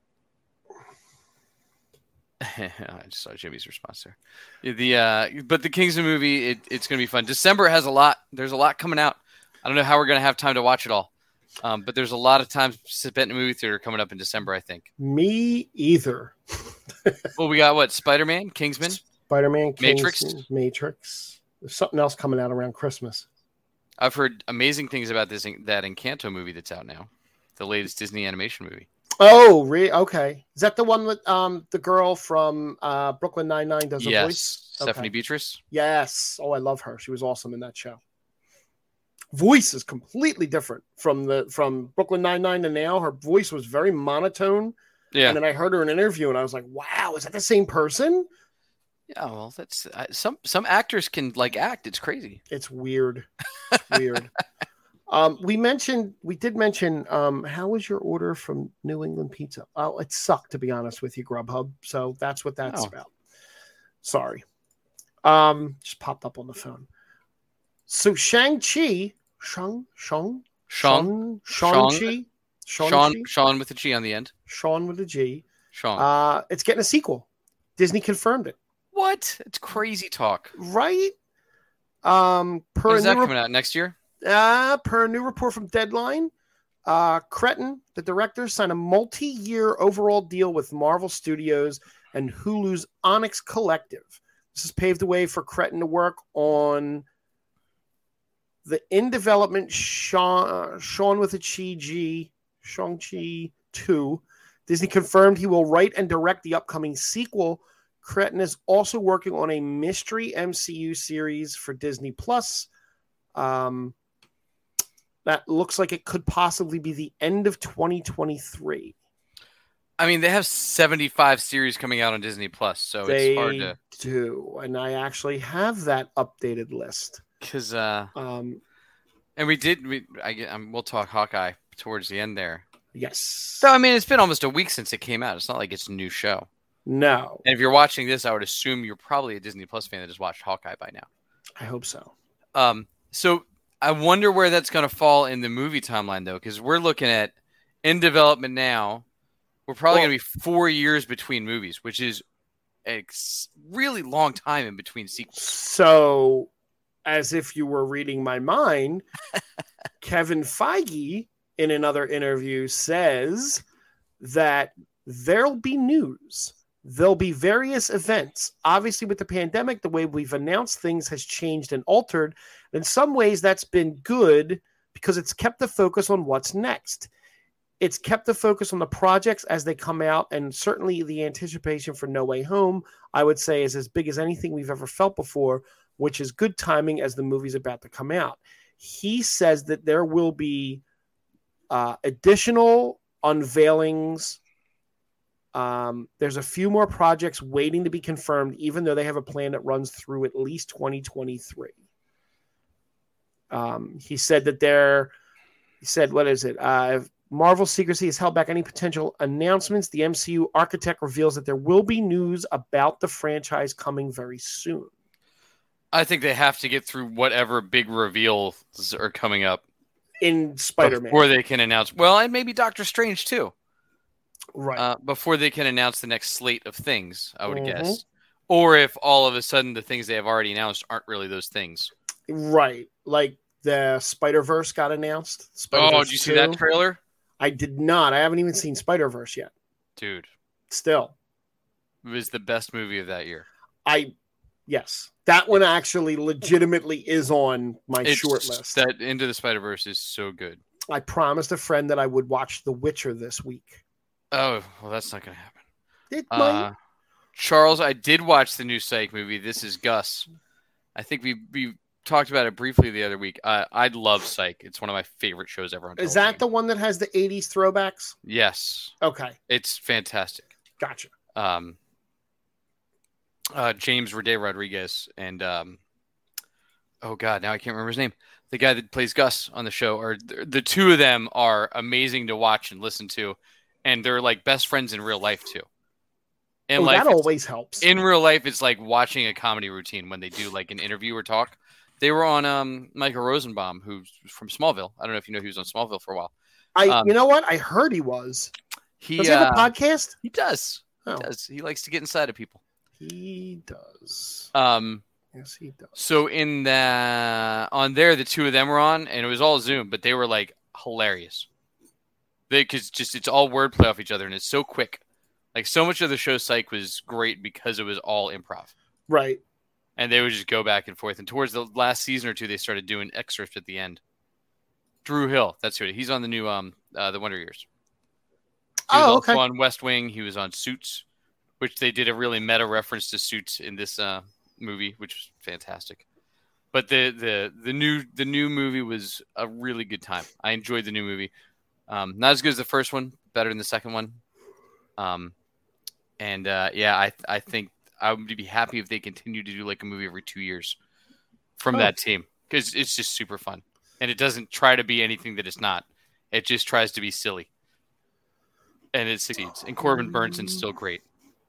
Speaker 2: I just saw Jimmy's response there. The uh, but the Kingsman movie, it, it's going to be fun. December has a lot. There's a lot coming out. I don't know how we're going to have time to watch it all, um, but there's a lot of time spent in the movie theater coming up in December. I think.
Speaker 1: Me either.
Speaker 2: Well, we got what? Spider-Man, Kingsman.
Speaker 1: Spider-Man,
Speaker 2: Matrix?
Speaker 1: Kingsman, Matrix. There's something else coming out around Christmas.
Speaker 2: I've heard amazing things about this that Encanto movie that's out now, the latest Disney animation movie.
Speaker 1: Oh, really? Okay. Is that the one with um the girl from uh, Brooklyn Nine-Nine does a
Speaker 2: yes,
Speaker 1: voice?
Speaker 2: Stephanie
Speaker 1: Okay.
Speaker 2: Beatrice.
Speaker 1: Yes. Oh, I love her. She was awesome in that show. Voice is completely different from the from Brooklyn Nine-Nine to now. Her voice was very monotone.
Speaker 2: Yeah.
Speaker 1: And then I heard her in an interview and I was like, wow, is that the same person?
Speaker 2: Yeah. Well, that's uh, some some actors can like act. It's crazy.
Speaker 1: It's weird. It's weird. Um, we mentioned, we did mention, um, how was your order from New England Pizza? Oh, it sucked, to be honest with you, Grubhub. So that's what that's
Speaker 2: Oh.
Speaker 1: about. Sorry. Um, just popped up on the phone. So Shang-Chi, Shang, Shang,
Speaker 2: Sean,
Speaker 1: Shang,
Speaker 2: Sean,
Speaker 1: Shang-Chi,
Speaker 2: Sean,
Speaker 1: Shang-Chi,
Speaker 2: Sean with a G on the end.
Speaker 1: Sean with a G.
Speaker 2: Sean.
Speaker 1: Uh, it's getting a sequel. Disney confirmed it.
Speaker 2: What? It's crazy talk.
Speaker 1: Right? Um, per
Speaker 2: When's
Speaker 1: a
Speaker 2: that
Speaker 1: new
Speaker 2: coming out next year?
Speaker 1: Uh, per a new report from Deadline, uh, Cretton, the director, signed a multi-year overall deal with Marvel Studios and Hulu's Onyx Collective. This has paved the way for Cretton to work on the in development Sean, Sean with a Chi G, Shang-Chi two. Disney confirmed he will write and direct the upcoming sequel. Cretton is also working on a mystery M C U series for Disney Plus. Um, that looks like it could possibly be the end of twenty twenty-three.
Speaker 2: I mean, they have seventy-five series coming out on Disney Plus, so
Speaker 1: they
Speaker 2: it's hard to
Speaker 1: do. And I actually have that updated list.
Speaker 2: Because, uh,
Speaker 1: um,
Speaker 2: and we did, we, I, um, we'll talk Hawkeye towards the end there.
Speaker 1: Yes.
Speaker 2: So, I mean, it's been almost a week since it came out. It's not like it's a new show.
Speaker 1: No.
Speaker 2: And if you're watching this, I would assume you're probably a Disney Plus fan that just watched Hawkeye by now.
Speaker 1: I hope so.
Speaker 2: Um, so I wonder where that's going to fall in the movie timeline, though, because we're looking at in development now. We're probably well, going to be four years between movies, which is a really long time in between sequels.
Speaker 1: So, as if you were reading my mind, Kevin Feige, in another interview, says that there'll be news. There'll be various events. Obviously, with the pandemic, the way we've announced things has changed and altered. In some ways, that's been good because it's kept the focus on what's next. It's kept the focus on the projects as they come out, and certainly the anticipation for No Way Home, I would say, is as big as anything we've ever felt before, which is good timing as the movie's about to come out. He says that there will be uh, additional unveilings. Um, there's a few more projects waiting to be confirmed, even though they have a plan that runs through at least twenty twenty-three. Um, he said that they're, he said, what is it? Uh, Marvel secrecy has held back any potential announcements. The M C U architect reveals that there will be news about the franchise coming very soon.
Speaker 2: I think they have to get through whatever big reveals are coming up
Speaker 1: in Spider-Man
Speaker 2: before they can announce. Well, and maybe Doctor Strange too.
Speaker 1: Right.
Speaker 2: Uh, before they can announce the next slate of things, I would
Speaker 1: mm-hmm.
Speaker 2: guess. Or if all of a sudden the things they have already announced aren't really those things.
Speaker 1: Right. Like the Spider-Verse got announced.
Speaker 2: Spider-Verse oh, did you see two. That trailer?
Speaker 1: I did not. I haven't even seen Spider-Verse yet.
Speaker 2: Dude.
Speaker 1: Still.
Speaker 2: It was the best movie of that year.
Speaker 1: I, yes. That one actually legitimately is on my
Speaker 2: it's,
Speaker 1: short list.
Speaker 2: That Into the Spider-Verse is so good.
Speaker 1: I promised a friend that I would watch The Witcher this week.
Speaker 2: Oh, well, that's not going to happen.
Speaker 1: It
Speaker 2: uh,
Speaker 1: might.
Speaker 2: Charles, I did watch the new Psych movie. This is Gus. I think we we talked about it briefly the other week. Uh, I love Psych. It's one of my favorite shows ever on television.
Speaker 1: Is that the one that has the eighties throwbacks?
Speaker 2: Yes.
Speaker 1: Okay.
Speaker 2: It's fantastic.
Speaker 1: Gotcha.
Speaker 2: Um, uh, James Rede Rodriguez and um, oh god, now I can't remember his name. The guy that plays Gus on the show, or the, the two of them are amazing to watch and listen to, and they're like best friends in real life too. In
Speaker 1: oh,
Speaker 2: life,
Speaker 1: that always helps.
Speaker 2: In real life, it's like watching a comedy routine when they do like an interview or talk. They were on um, Michael Rosenbaum, who's from Smallville. I don't know if you know he was on Smallville for a while.
Speaker 1: I,
Speaker 2: um,
Speaker 1: you know what? I heard he was.
Speaker 2: He
Speaker 1: does he have
Speaker 2: uh,
Speaker 1: a podcast?
Speaker 2: He does.
Speaker 1: Oh.
Speaker 2: He does. He likes to get inside of people.
Speaker 1: He does.
Speaker 2: Um,
Speaker 1: yes, he does.
Speaker 2: So in the on there, the two of them were on, and it was all Zoom, but they were like hilarious. They because just it's all wordplay off each other, and it's so quick. Like so much of the show Psych was great because it was all improv.
Speaker 1: Right.
Speaker 2: And they would just go back and forth. And towards the last season or two, they started doing excerpts at the end. Drew Hill, that's who it is. He's on the new um uh, the Wonder Years. He was
Speaker 1: oh,
Speaker 2: also
Speaker 1: okay.
Speaker 2: on West Wing. He was on Suits, which they did a really meta reference to Suits in this uh, movie, which was fantastic. But the the the new the new movie was a really good time. I enjoyed the new movie. Um, not as good as the first one, better than the second one. Um, and uh, yeah, I I think I would be happy if they continue to do like a movie every two years from
Speaker 1: oh.
Speaker 2: that team because it's just super fun and it doesn't try to be anything that it's not. It just tries to be silly, and it succeeds. And Corbin Burnson's still great.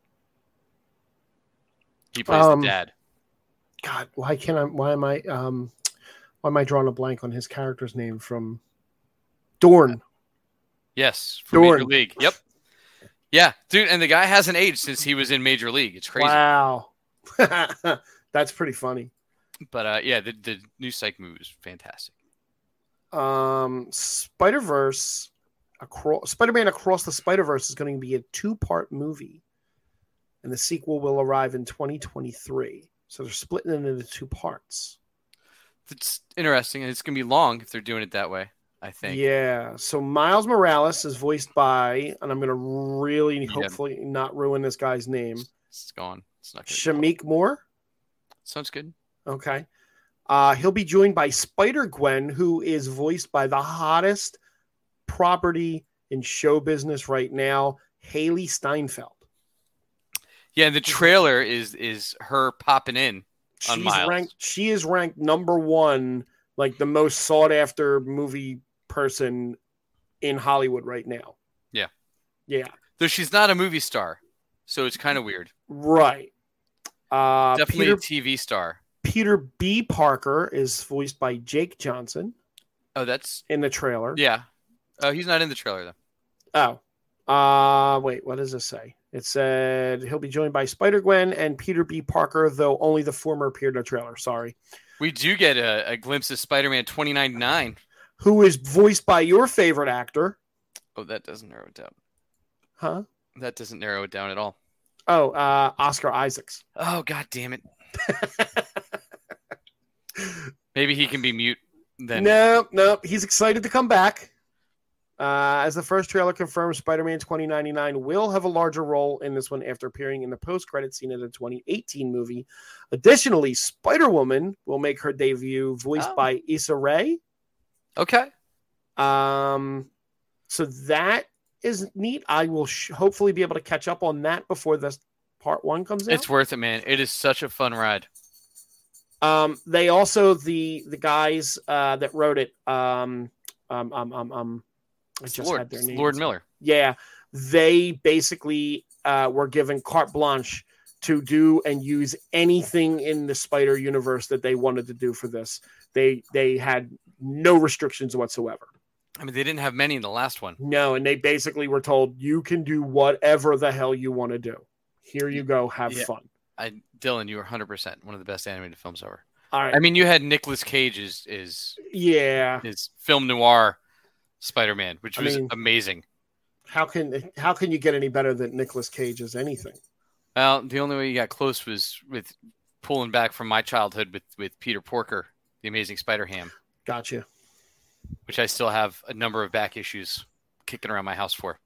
Speaker 2: He plays
Speaker 1: um,
Speaker 2: the dad.
Speaker 1: God, why can't I? Why am I? Um, why am I drawing a blank on his character's name from Dorn?
Speaker 2: Yes, from
Speaker 1: Dorn.
Speaker 2: Major League. Yep. Yeah, dude, and the guy hasn't aged since he was in Major League. It's crazy.
Speaker 1: Wow, that's pretty funny.
Speaker 2: But uh, yeah, the the new Psych movie was fantastic.
Speaker 1: Um, Spider-Verse, across Spider-Man Across the Spider-Verse is going to be a two-part movie, and the sequel will arrive in twenty twenty-three. So they're splitting it into two parts.
Speaker 2: It's interesting, and it's gonna be long if they're doing it that way. I think.
Speaker 1: Yeah. So Miles Morales is voiced by, and I'm gonna really
Speaker 2: Yeah.
Speaker 1: hopefully not ruin this guy's name.
Speaker 2: It's gone. It's not
Speaker 1: Shamik Moore.
Speaker 2: Sounds good.
Speaker 1: Okay. Uh, he'll be joined by Spider-Gwen, who is voiced by the hottest property in show business right now, Haley Steinfeld.
Speaker 2: Yeah, the trailer is is her popping in on
Speaker 1: She's
Speaker 2: Miles.
Speaker 1: ranked. She is ranked number one, like the most sought after movie person in Hollywood right now.
Speaker 2: Yeah,
Speaker 1: yeah.
Speaker 2: Though she's not a movie star, so it's kind of weird.
Speaker 1: Right. Uh,
Speaker 2: Definitely
Speaker 1: Peter,
Speaker 2: a T V star.
Speaker 1: Peter B. Parker is voiced by Jake Johnson.
Speaker 2: Oh, that's
Speaker 1: in the trailer.
Speaker 2: Yeah. Oh, he's not in the trailer though.
Speaker 1: Oh. Uh, wait. What does this say? It said he'll be joined by Spider-Gwen and Peter B. Parker, though only the former appeared in the trailer. Sorry.
Speaker 2: We do get a, a glimpse of Spider-Man twenty ninety-nine.
Speaker 1: Who is voiced by your favorite actor.
Speaker 2: Oh, that doesn't narrow it down.
Speaker 1: Huh?
Speaker 2: That doesn't narrow it down at all.
Speaker 1: Oh, uh, Oscar Isaacs.
Speaker 2: Oh, God damn it. Maybe he can be mute then.
Speaker 1: No, no. He's excited to come back. Uh, as the first trailer confirms, Spider-Man twenty ninety-nine will have a larger role in this one after appearing in the post-credit scene of the twenty eighteen movie. Additionally, Spider-Woman will make her debut, voiced
Speaker 2: oh.
Speaker 1: by Issa Rae.
Speaker 2: Okay.
Speaker 1: Um, so that is neat. I will sh- hopefully be able to catch up on that before this part one comes out.
Speaker 2: It's worth it, man. It is such a fun ride.
Speaker 1: Um, they also the the guys uh, that wrote it. Um, um, um, um, um I just
Speaker 2: Lord,
Speaker 1: had their names.
Speaker 2: Lord Miller.
Speaker 1: Yeah, they basically uh, were given carte blanche to do and use anything in the Spider universe that they wanted to do for this. They they had no restrictions whatsoever.
Speaker 2: I mean, they didn't have many in the last one.
Speaker 1: No, and they basically were told, you can do whatever the hell you want to do. Here you go. Have
Speaker 2: yeah.
Speaker 1: fun.
Speaker 2: I, Dylan, you were one hundred percent one of the best animated films ever.
Speaker 1: All right.
Speaker 2: I mean, you had Nicolas Cage is is
Speaker 1: yeah
Speaker 2: his film noir Spider-Man, which
Speaker 1: I
Speaker 2: was
Speaker 1: mean,
Speaker 2: amazing.
Speaker 1: How can how can you get any better than Nicolas Cage as anything?
Speaker 2: Well, the only way you got close was with pulling back from my childhood with, with Peter Porker, the Amazing Spider-Ham.
Speaker 1: Gotcha.
Speaker 2: Which I still have a number of back issues kicking around my house for.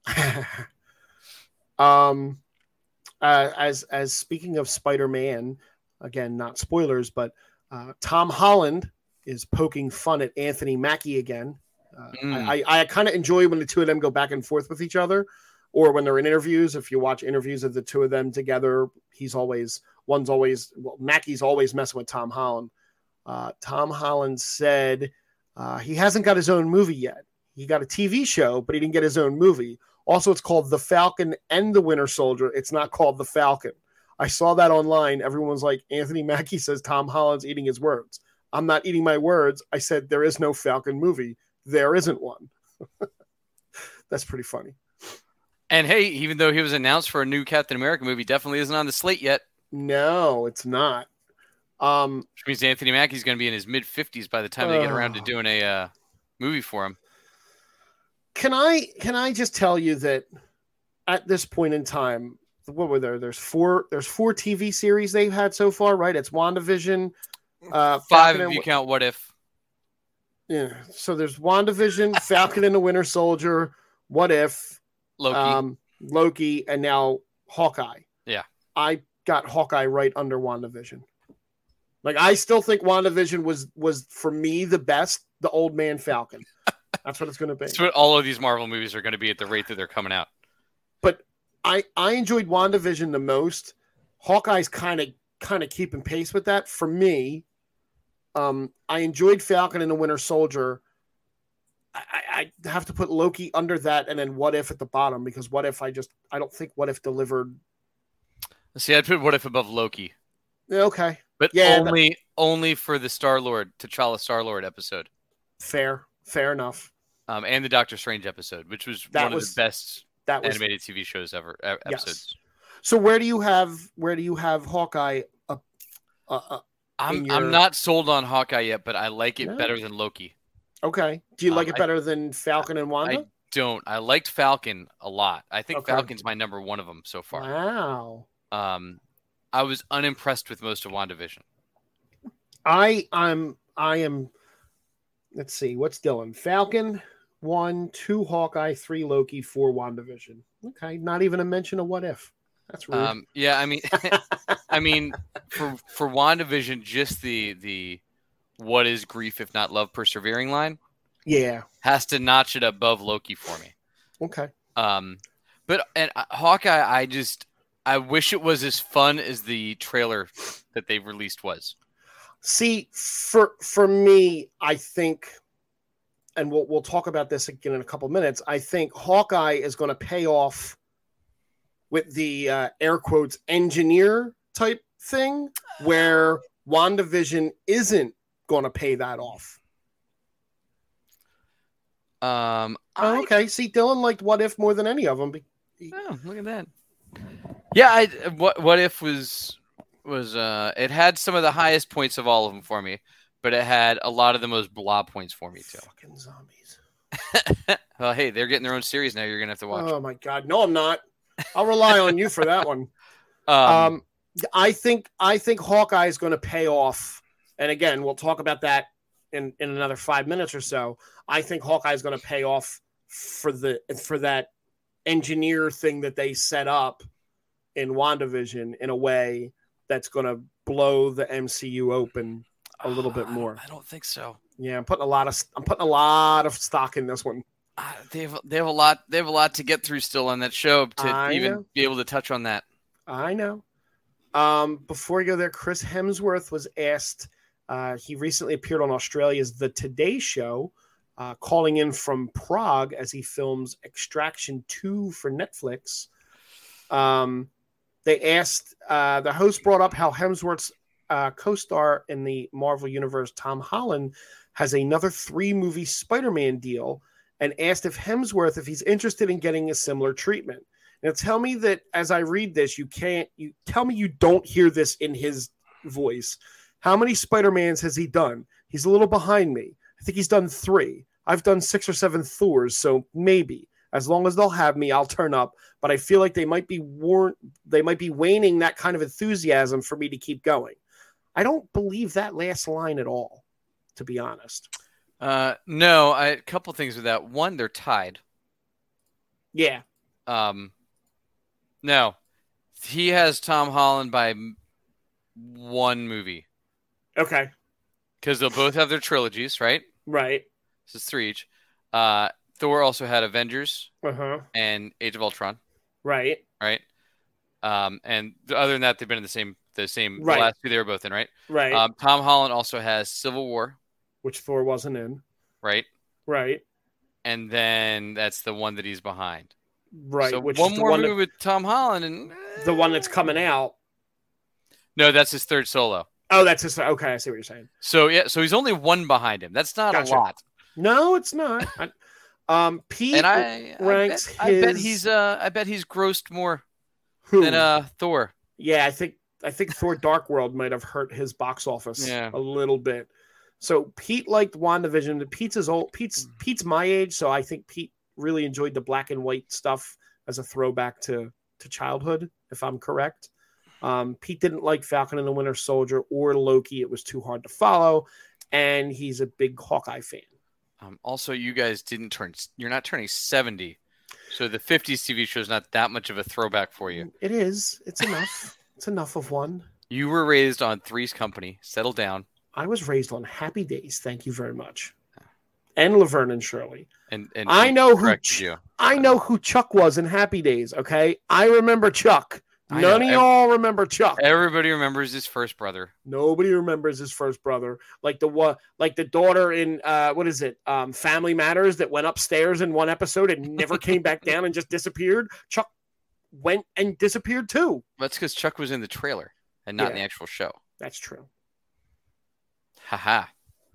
Speaker 1: um, uh, as as speaking of Spider-Man, again, not spoilers, but uh, Tom Holland is poking fun at Anthony Mackie again. Uh, mm. I, I, I kind of enjoy when the two of them go back and forth with each other, or when they're in interviews. If you watch interviews of the two of them together, he's always one's always well, Mackie's always messing with Tom Holland. Uh, Tom Holland said uh, he hasn't got his own movie yet. He got a T V show, but he didn't get his own movie. Also, it's called The Falcon and the Winter Soldier. It's not called The Falcon. I saw that online. Everyone's like, Anthony Mackie says Tom Holland's eating his words. I'm not eating my words. I said there is no Falcon movie. There isn't one. That's pretty funny.
Speaker 2: And hey, even though he was announced for a new Captain America movie, definitely isn't on the slate yet.
Speaker 1: No, it's not. Um,
Speaker 2: Which means Anthony Mackie's going to be in his mid fifties by the time uh, they get around to doing a uh, movie for him.
Speaker 1: Can I can I just tell you that at this point in time, what were there? There's four. There's four T V series they've had so far, right? It's WandaVision, uh,
Speaker 2: five if you w- count What If.
Speaker 1: Yeah. So there's WandaVision, Falcon and the Winter Soldier, What If,
Speaker 2: Loki,
Speaker 1: um, Loki, and now Hawkeye.
Speaker 2: Yeah,
Speaker 1: I got Hawkeye right under WandaVision. Like I still think WandaVision was was for me the best. The Old Man Falcon. That's what it's going to be.
Speaker 2: That's what all of these Marvel movies are going to be at the rate that they're coming out.
Speaker 1: But I I enjoyed WandaVision the most. Hawkeye's kind of kind of keeping pace with that for me. Um, I enjoyed Falcon and the Winter Soldier. I, I have to put Loki under that, and then What If at the bottom, because What If I just I don't think What If delivered.
Speaker 2: See, I'd put What If above Loki.
Speaker 1: Okay,
Speaker 2: but
Speaker 1: yeah,
Speaker 2: only that... only for the Star-Lord T'Challa Star-Lord episode.
Speaker 1: Fair, fair enough.
Speaker 2: Um, and the Doctor Strange episode, which was
Speaker 1: that
Speaker 2: one
Speaker 1: was,
Speaker 2: of the best
Speaker 1: that was,
Speaker 2: animated T V shows ever. Uh, episodes.
Speaker 1: Yes. So where do you have where do you have Hawkeye? Uh, uh, uh,
Speaker 2: I'm
Speaker 1: your...
Speaker 2: I'm not sold on Hawkeye yet, but I like it
Speaker 1: no.
Speaker 2: better than Loki.
Speaker 1: Okay. Do you like
Speaker 2: um,
Speaker 1: it better I, than Falcon and Wanda?
Speaker 2: I don't. I liked Falcon a lot. I think
Speaker 1: okay.
Speaker 2: Falcon's my number one of them so far.
Speaker 1: Wow.
Speaker 2: Um, I was unimpressed with most of WandaVision.
Speaker 1: I I'm I am. Let's see. What's Dylan? Falcon, one, two Hawkeye, three Loki, four WandaVision. Okay, not even a mention of What If. That's rude.
Speaker 2: Um, yeah, I mean, I mean, for for WandaVision, just the the what is grief if not love persevering line,
Speaker 1: yeah,
Speaker 2: has to notch it above Loki for me.
Speaker 1: Okay.
Speaker 2: Um, but and uh, Hawkeye, I just I wish it was as fun as the trailer that they released was.
Speaker 1: See, for for me, I think, and we'll we'll talk about this again in a couple minutes. I think Hawkeye is going to pay off with the uh, air quotes engineer type thing, where WandaVision isn't going to pay that off.
Speaker 2: Um.
Speaker 1: Oh,
Speaker 2: I,
Speaker 1: okay. See, Dylan liked What If more than any of them.
Speaker 2: Oh, look at that. Yeah, I what what if was was uh it had some of the highest points of all of them for me, but it had a lot of the most blah points for me too.
Speaker 1: Fucking zombies.
Speaker 2: Well, hey, they're getting their own series now. You're gonna have to watch.
Speaker 1: Oh my god, no, I'm not. I'll rely on you for that one.
Speaker 2: Um,
Speaker 1: Um, I think I think Hawkeye is going to pay off, and again, we'll talk about that in, in another five minutes or so. I think Hawkeye is going to pay off for the for that engineer thing that they set up in WandaVision in a way that's going to blow the M C U open a little bit more.
Speaker 2: I don't think so.
Speaker 1: Yeah, I'm putting a lot of I'm putting a lot of stock in this one.
Speaker 2: Uh, they have they have a lot they have a lot to get through still on that show to
Speaker 1: I
Speaker 2: even
Speaker 1: know.
Speaker 2: be able to touch on that.
Speaker 1: I know. Um, before we go there, Chris Hemsworth was asked. Uh, he recently appeared on Australia's The Today Show, uh, calling in from Prague as he films Extraction two for Netflix. Um, they asked, uh, the host brought up how Hemsworth's uh, co-star in the Marvel Universe, Tom Holland, has another three-movie Spider-Man deal, and asked if Hemsworth, if he's interested in getting a similar treatment. Now, tell me that as I read this, you can't, you tell me you don't hear this in his voice. How many Spider-Mans has he done? He's a little behind me. I think he's done three. I've done six or seven Thors, so maybe. As long as they'll have me, I'll turn up. But I feel like they might be war- they might be waning that kind of enthusiasm for me to keep going. I don't believe that last line at all, to be honest.
Speaker 2: Uh, no, I, a couple things with that. One, they're tied.
Speaker 1: Yeah.
Speaker 2: Um, no, he has Tom Holland by one movie.
Speaker 1: Okay.
Speaker 2: Because they'll both have their trilogies, right?
Speaker 1: Right.
Speaker 2: This is three each. Uh, Thor also had Avengers
Speaker 1: Uh-huh.
Speaker 2: and Age of Ultron.
Speaker 1: Right.
Speaker 2: Right. Um, and other than that, they've been in the same the same
Speaker 1: right.
Speaker 2: the last two they were both in, right?
Speaker 1: Right.
Speaker 2: Um, Tom Holland also has Civil War,
Speaker 1: which Thor wasn't in.
Speaker 2: Right.
Speaker 1: Right.
Speaker 2: And then that's the one that he's behind.
Speaker 1: Right.
Speaker 2: So
Speaker 1: which
Speaker 2: one
Speaker 1: is the
Speaker 2: more
Speaker 1: one
Speaker 2: movie
Speaker 1: that,
Speaker 2: with Tom Holland and
Speaker 1: the one that's coming out.
Speaker 2: No, that's his third solo.
Speaker 1: Oh, that's his. Okay, I see what you're saying.
Speaker 2: So yeah, so he's only one behind him. That's not
Speaker 1: Gotcha.
Speaker 2: a lot.
Speaker 1: No, it's not. I, um, Pete
Speaker 2: and I,
Speaker 1: ranks
Speaker 2: I bet,
Speaker 1: his.
Speaker 2: I bet he's uh, I bet he's grossed more
Speaker 1: who?
Speaker 2: than uh Thor.
Speaker 1: Yeah, I think I think Thor: Dark World might have hurt his box office
Speaker 2: yeah.
Speaker 1: a little bit. So Pete liked WandaVision. Pete's is old. Pete's Pete's my age, so I think Pete really enjoyed the black and white stuff as a throwback to to childhood, if I'm correct. Um, Pete didn't like Falcon and the Winter Soldier or Loki. It was too hard to follow, and he's a big Hawkeye fan.
Speaker 2: Um, also, you guys didn't turn. You're not turning seventy, so the fifties T V show is not that much of a throwback for you.
Speaker 1: It is. It's enough. It's enough of one.
Speaker 2: You were raised on Three's Company. Settle down.
Speaker 1: I was raised on Happy Days. Thank you very much. And Laverne and Shirley.
Speaker 2: And, and
Speaker 1: I know who
Speaker 2: Ch-
Speaker 1: you. I know who Chuck was in Happy Days. Okay, I remember Chuck.
Speaker 2: I
Speaker 1: None
Speaker 2: know.
Speaker 1: of y'all remember Chuck.
Speaker 2: Everybody remembers his first brother.
Speaker 1: Nobody remembers his first brother. Like the what? Like the daughter in uh, what is it? Um, Family Matters that went upstairs in one episode and never came back down and just disappeared. Chuck went and disappeared too.
Speaker 2: That's because Chuck was in the trailer and not
Speaker 1: Yeah.
Speaker 2: in the actual show.
Speaker 1: That's true.
Speaker 2: Haha.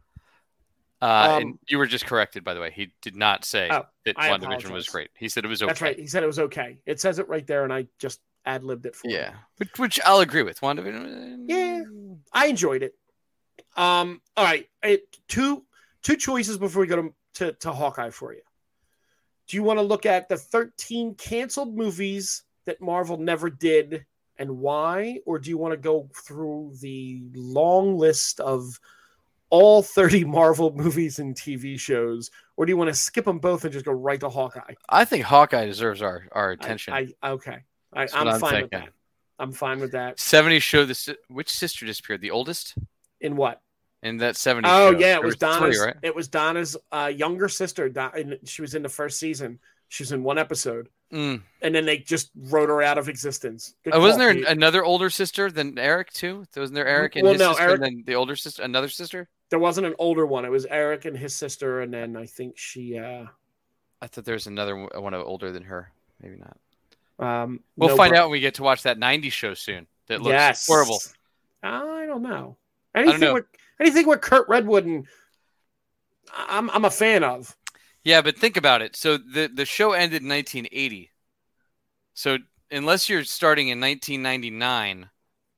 Speaker 2: Uh,
Speaker 1: Um,
Speaker 2: and you were just corrected, by the way. He did not say
Speaker 1: Oh,
Speaker 2: that
Speaker 1: I
Speaker 2: WandaVision
Speaker 1: apologize.
Speaker 2: was great. He said it was okay.
Speaker 1: That's right. He said it was okay. It says it right there, and I just ad-libbed it for him.
Speaker 2: Yeah, which, which I'll agree with. WandaVision.
Speaker 1: Yeah. I enjoyed it. Um, all right. It, two two choices before we go to, to, to Hawkeye for you. Do you want to look at the thirteen canceled movies that Marvel never did and why? Or do you want to go through the long list of all thirty Marvel movies and T V shows, or do you want to skip them both and just go right to Hawkeye?
Speaker 2: I think Hawkeye deserves our, our attention.
Speaker 1: I, I okay. I,
Speaker 2: That's
Speaker 1: I'm
Speaker 2: what I'm
Speaker 1: fine
Speaker 2: thinking.
Speaker 1: with that. I'm fine with that.
Speaker 2: seventies show, the si- which sister disappeared? The oldest?
Speaker 1: In what?
Speaker 2: In that seventies
Speaker 1: Oh
Speaker 2: show.
Speaker 1: yeah, it
Speaker 2: There
Speaker 1: was
Speaker 2: three,
Speaker 1: Donna's.
Speaker 2: right?
Speaker 1: It was Donna's uh, younger sister. Don, and she was in the first season. She was in one episode,
Speaker 2: Mm.
Speaker 1: and then they just wrote her out of existence. Good
Speaker 2: Uh, wasn't
Speaker 1: call,
Speaker 2: there
Speaker 1: Pete.
Speaker 2: another older sister than Eric too? Wasn't there Eric and
Speaker 1: Well,
Speaker 2: his
Speaker 1: no,
Speaker 2: sister,
Speaker 1: Eric-
Speaker 2: and then the older sister, another sister?
Speaker 1: There wasn't an older one. It was Eric and his sister, and then I think she. Uh,
Speaker 2: I thought there was another one one older than her. Maybe not.
Speaker 1: um,
Speaker 2: We'll
Speaker 1: no
Speaker 2: find
Speaker 1: bro-
Speaker 2: out when we get to watch that nineties show soon. That looks
Speaker 1: Yes.
Speaker 2: horrible.
Speaker 1: I don't know. Anything
Speaker 2: know.
Speaker 1: with anything with Kurt Redwood, and I'm I'm a fan of.
Speaker 2: Yeah, but think about it. So the, the show ended in nineteen eighty. So unless you're starting in nineteen ninety-nine,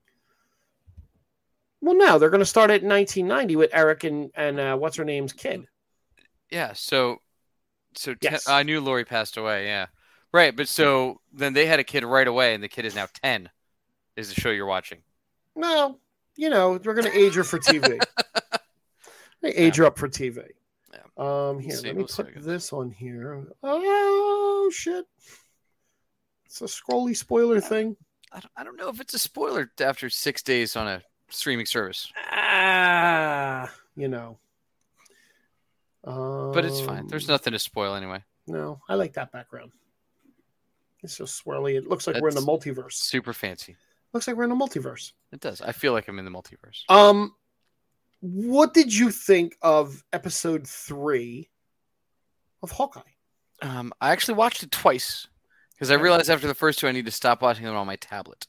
Speaker 1: Well, no, they're going to start it in nineteen ninety with Eric and and uh, what's her name's kid.
Speaker 2: yeah. So so ten,
Speaker 1: Yes.
Speaker 2: I knew Lori passed away. Yeah, right. But so then they had a kid right away, and the kid is now ten. Is the show you're watching?
Speaker 1: No, you know we're going to age her for T V. They age her up for T V. Um, here,
Speaker 2: see,
Speaker 1: let me
Speaker 2: we'll see, I
Speaker 1: put
Speaker 2: guess.
Speaker 1: this on here. Oh shit! It's a scrolly spoiler thing.
Speaker 2: I don't, I don't know if it's a spoiler after six days on a streaming service,
Speaker 1: Ah, you know. Um,
Speaker 2: but it's fine. There's nothing to spoil anyway.
Speaker 1: No, I like that background. It's so swirly. It looks like we're in the
Speaker 2: That's
Speaker 1: multiverse.
Speaker 2: Super fancy.
Speaker 1: Looks like we're in the multiverse.
Speaker 2: It does. I feel like I'm in the multiverse.
Speaker 1: Um, what did you think of episode three of Hawkeye?
Speaker 2: Um, I actually watched it twice because I realized after the first two I need to stop watching them on my tablet.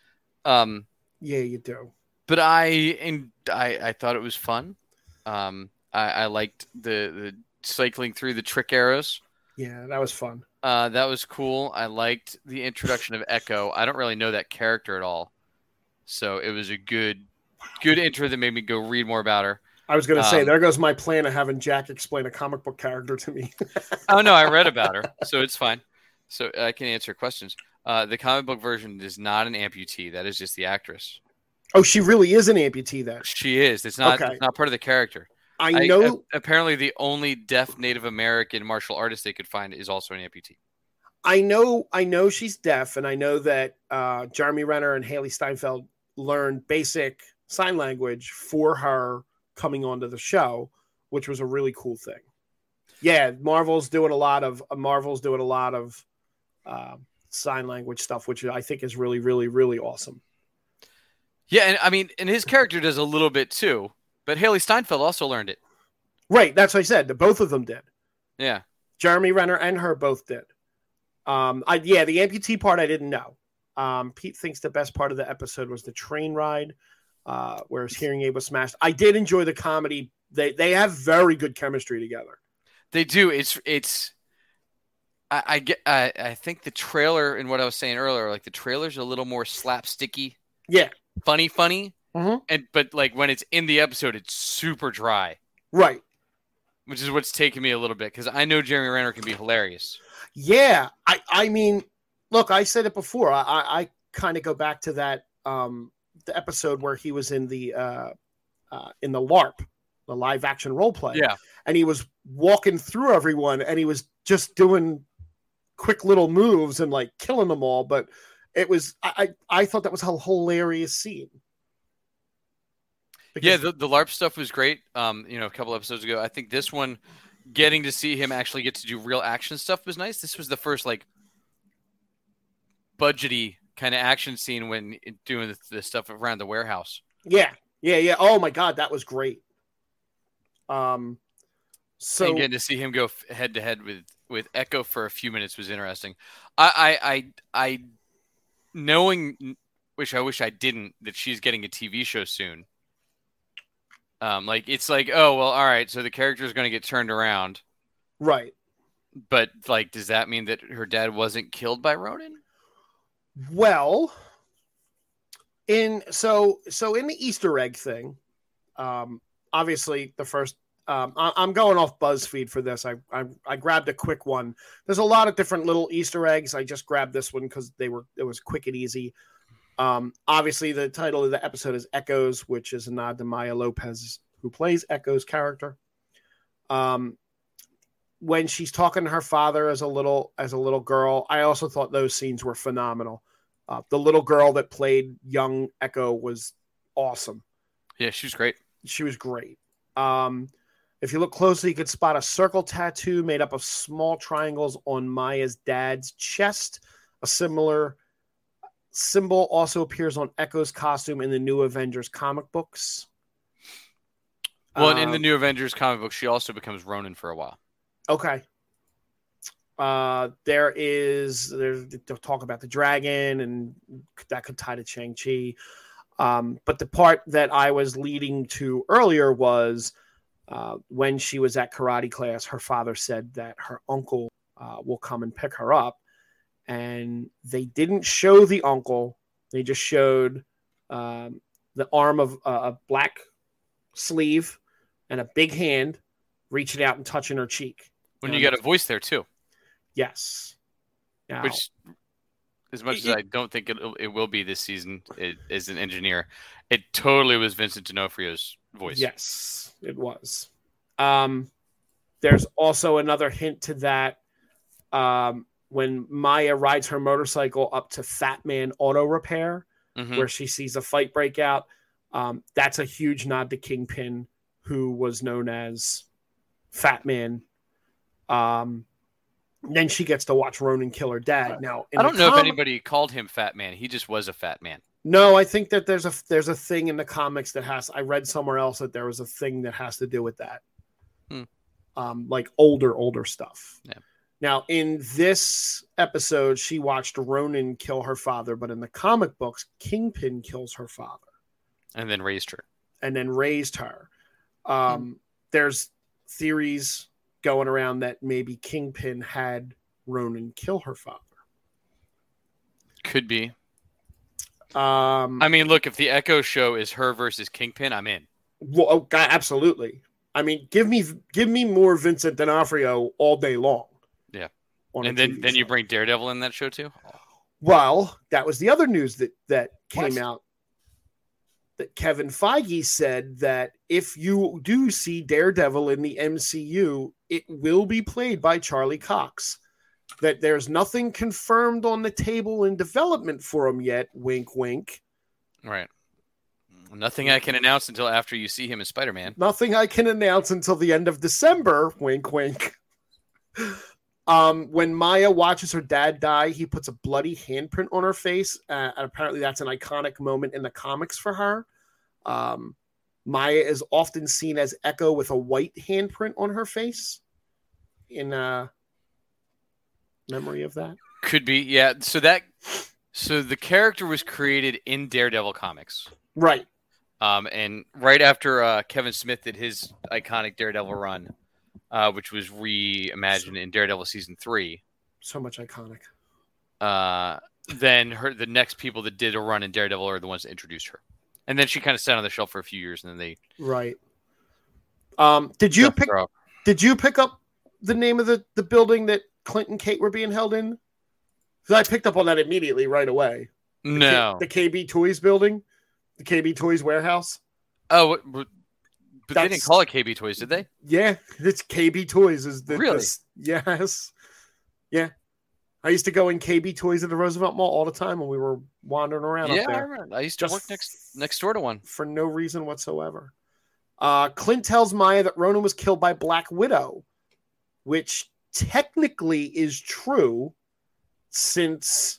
Speaker 2: Um,
Speaker 1: Yeah, you do.
Speaker 2: but I and I, I thought it was fun. Um, I, I liked the, the cycling through the trick arrows.
Speaker 1: Yeah, that was fun.
Speaker 2: Uh, that was cool. I liked the introduction of Echo. I don't really know that character at all, so it was a good good intro that made me go read more about her.
Speaker 1: I was going to say,
Speaker 2: Um,
Speaker 1: there goes my plan of having Jack explain a comic book character to me.
Speaker 2: Oh no, I read about her, so it's fine. So I can answer questions. Uh, the comic book version is not an amputee. That is just the actress.
Speaker 1: Oh, she really is an amputee then.
Speaker 2: She is. It's not.
Speaker 1: Okay.
Speaker 2: It's not part of the character.
Speaker 1: I
Speaker 2: I-
Speaker 1: know.
Speaker 2: a- apparently, the only deaf Native American martial artist they could find is also an amputee.
Speaker 1: I know. I know she's deaf, and I know that uh, Jeremy Renner and Haley Steinfeld learned basic sign language for her coming onto the show, which was a really cool thing. Yeah, Marvel's doing a lot of uh, Marvel's doing a lot of uh, sign language stuff, which I think is really, really, really awesome.
Speaker 2: Yeah, and I mean, and his character does a little bit too. But Haley Steinfeld also learned it.
Speaker 1: Right, that's what I said. The both of them did.
Speaker 2: Yeah.
Speaker 1: Jeremy Renner and her both did. Um, I yeah, the amputee part I didn't know. Um, Pete thinks the best part of the episode was the train ride, uh, where his hearing aid was smashed. I did enjoy the comedy. They they have very good chemistry together.
Speaker 2: They do. It's it's. I, I get. I, I think the trailer and what I was saying earlier, like the trailer's a little more slapsticky,
Speaker 1: Yeah,
Speaker 2: funny, funny,
Speaker 1: Mhm.
Speaker 2: and but like when it's in the episode, it's super dry,
Speaker 1: right.
Speaker 2: which is what's taken me a little bit because I know Jeremy Renner can be hilarious.
Speaker 1: Yeah, I I mean, look, I said it before. I I, I kind of go back to that um the episode where he was in the uh, uh in the LARP, the live action role play.
Speaker 2: Yeah,
Speaker 1: And he was walking through everyone, and he was just doing quick little moves and like killing them all. But it was I I, I thought that was a hilarious scene. Because-
Speaker 2: yeah. The, the LARP stuff was great. Um, you know, a couple episodes ago, I think this one, getting to see him actually get to do real action stuff was nice. This was the first like budgety kind of action scene when doing the, the stuff around the warehouse.
Speaker 1: yeah, yeah, yeah. Oh my god, that was great. Um, so
Speaker 2: and getting to see him go head to head with with Echo for a few minutes was interesting. I I I, I knowing, which I wish I didn't, that she's getting a T V show soon. Um, like it's like, oh well, all right, so the character is going to get turned around,
Speaker 1: right.
Speaker 2: but like, does that mean that her dad wasn't killed by Ronin?
Speaker 1: Well, in so so in the Easter egg thing, um, obviously the first. Um, I, I'm going off BuzzFeed for this. I, I I grabbed a quick one. There's a lot of different little Easter eggs. I just grabbed this one because they were it was quick and easy. Um, obviously, the title of the episode is Echoes, which is a nod to Maya Lopez's who plays Echo's character. Um, when she's talking to her father as a little as a little girl, I also thought those scenes were phenomenal. Uh, the little girl that played young Echo was awesome.
Speaker 2: Yeah, she was great.
Speaker 1: She was great. Um, if you look closely, you could spot a circle tattoo made up of small triangles on Maya's dad's chest. A similar symbol also appears on Echo's costume in the New Avengers comic books.
Speaker 2: Well,
Speaker 1: um,
Speaker 2: in the New Avengers comic book, she also becomes Ronin for a while.
Speaker 1: Okay. Uh, there is there's they'll talk about the dragon, and that could tie to Shang-Chi. Um, but the part that I was leading to earlier was uh, when she was at karate class, her father said that her uncle uh, will come and pick her up. And they didn't show the uncle. They just showed um, the arm of uh, a black sleeve and a big hand reaching out and touching her cheek.
Speaker 2: When you got a voice there, too.
Speaker 1: Yes. Now,
Speaker 2: Which, as much
Speaker 1: it,
Speaker 2: as I don't think it, it will be this season it, as an engineer, it totally was Vincent D'Onofrio's voice.
Speaker 1: Yes, it was. Um, there's also another hint to that um, when Maya rides her motorcycle up to Fat Man Auto Repair, mm-hmm. where she sees a fight break out. Um, that's a huge nod to Kingpin, who was known as Fat Man. Um, then she gets to watch Ronin kill her dad. Now,
Speaker 2: I don't know
Speaker 1: com-
Speaker 2: if anybody called him Fat Man. He just was a fat man.
Speaker 1: No, I think that there's a there's a thing in the comics that has. I read somewhere else that there was a thing that has to do with that,
Speaker 2: hmm.
Speaker 1: um, like older older stuff.
Speaker 2: Yeah.
Speaker 1: Now, in this episode, she watched Ronin kill her father, but in the comic books, Kingpin kills her father,
Speaker 2: and then raised her,
Speaker 1: and then raised her. Um, hmm. There's theories going around that maybe Kingpin had Ronin kill her father.
Speaker 2: Could be.
Speaker 1: Um,
Speaker 2: I mean, look, if the Echo show is her versus Kingpin, I'm in.
Speaker 1: Well, oh, God, absolutely. I mean, give me give me more Vincent D'Onofrio all day long.
Speaker 2: Yeah. And then, then you bring Daredevil in that show too?
Speaker 1: Well, that was the other news that, that came
Speaker 2: what?
Speaker 1: out. That Kevin Feige said that if you do see Daredevil in the M C U, it will be played by Charlie Cox. That there's nothing confirmed on the table in development for him yet. Wink, wink.
Speaker 2: Right. Nothing I can announce until after you see him as Spider-Man.
Speaker 1: Nothing I can announce until the end of December. Wink, wink. Um, when Maya watches her dad die, he puts a bloody handprint on her face. Uh, and apparently that's an iconic moment in the comics for her. Um, Maya is often seen as Echo with a white handprint on her face. In uh, memory of that?
Speaker 2: Could be, yeah. So that, so the character was created in Daredevil comics.
Speaker 1: Right.
Speaker 2: Um, and right after uh, Kevin Smith did his iconic Daredevil run, Uh, which was reimagined in Daredevil season three.
Speaker 1: So much iconic.
Speaker 2: Uh, then her the next people that did a run in Daredevil are the ones that introduced her, and then she kind of sat on the shelf for a few years, and then they
Speaker 1: right. Um, did you pick? Did you pick up the name of the, the building that Clint and Kate were being held in? Because I picked up on that immediately right away. The
Speaker 2: no,
Speaker 1: K, the K B Toys building, the K B Toys warehouse.
Speaker 2: Oh. But
Speaker 1: That's,
Speaker 2: they didn't call it K B Toys, did they?
Speaker 1: Yeah, it's K B Toys. Is the,
Speaker 2: really?
Speaker 1: The, yes. Yeah. I used to go in K B Toys at the Roosevelt Mall all the time when we were wandering around
Speaker 2: yeah,
Speaker 1: up there.
Speaker 2: I remember. I used to Just work next next door to one.
Speaker 1: For no reason whatsoever. Uh, Clint tells Maya that Ronin was killed by Black Widow, which technically is true since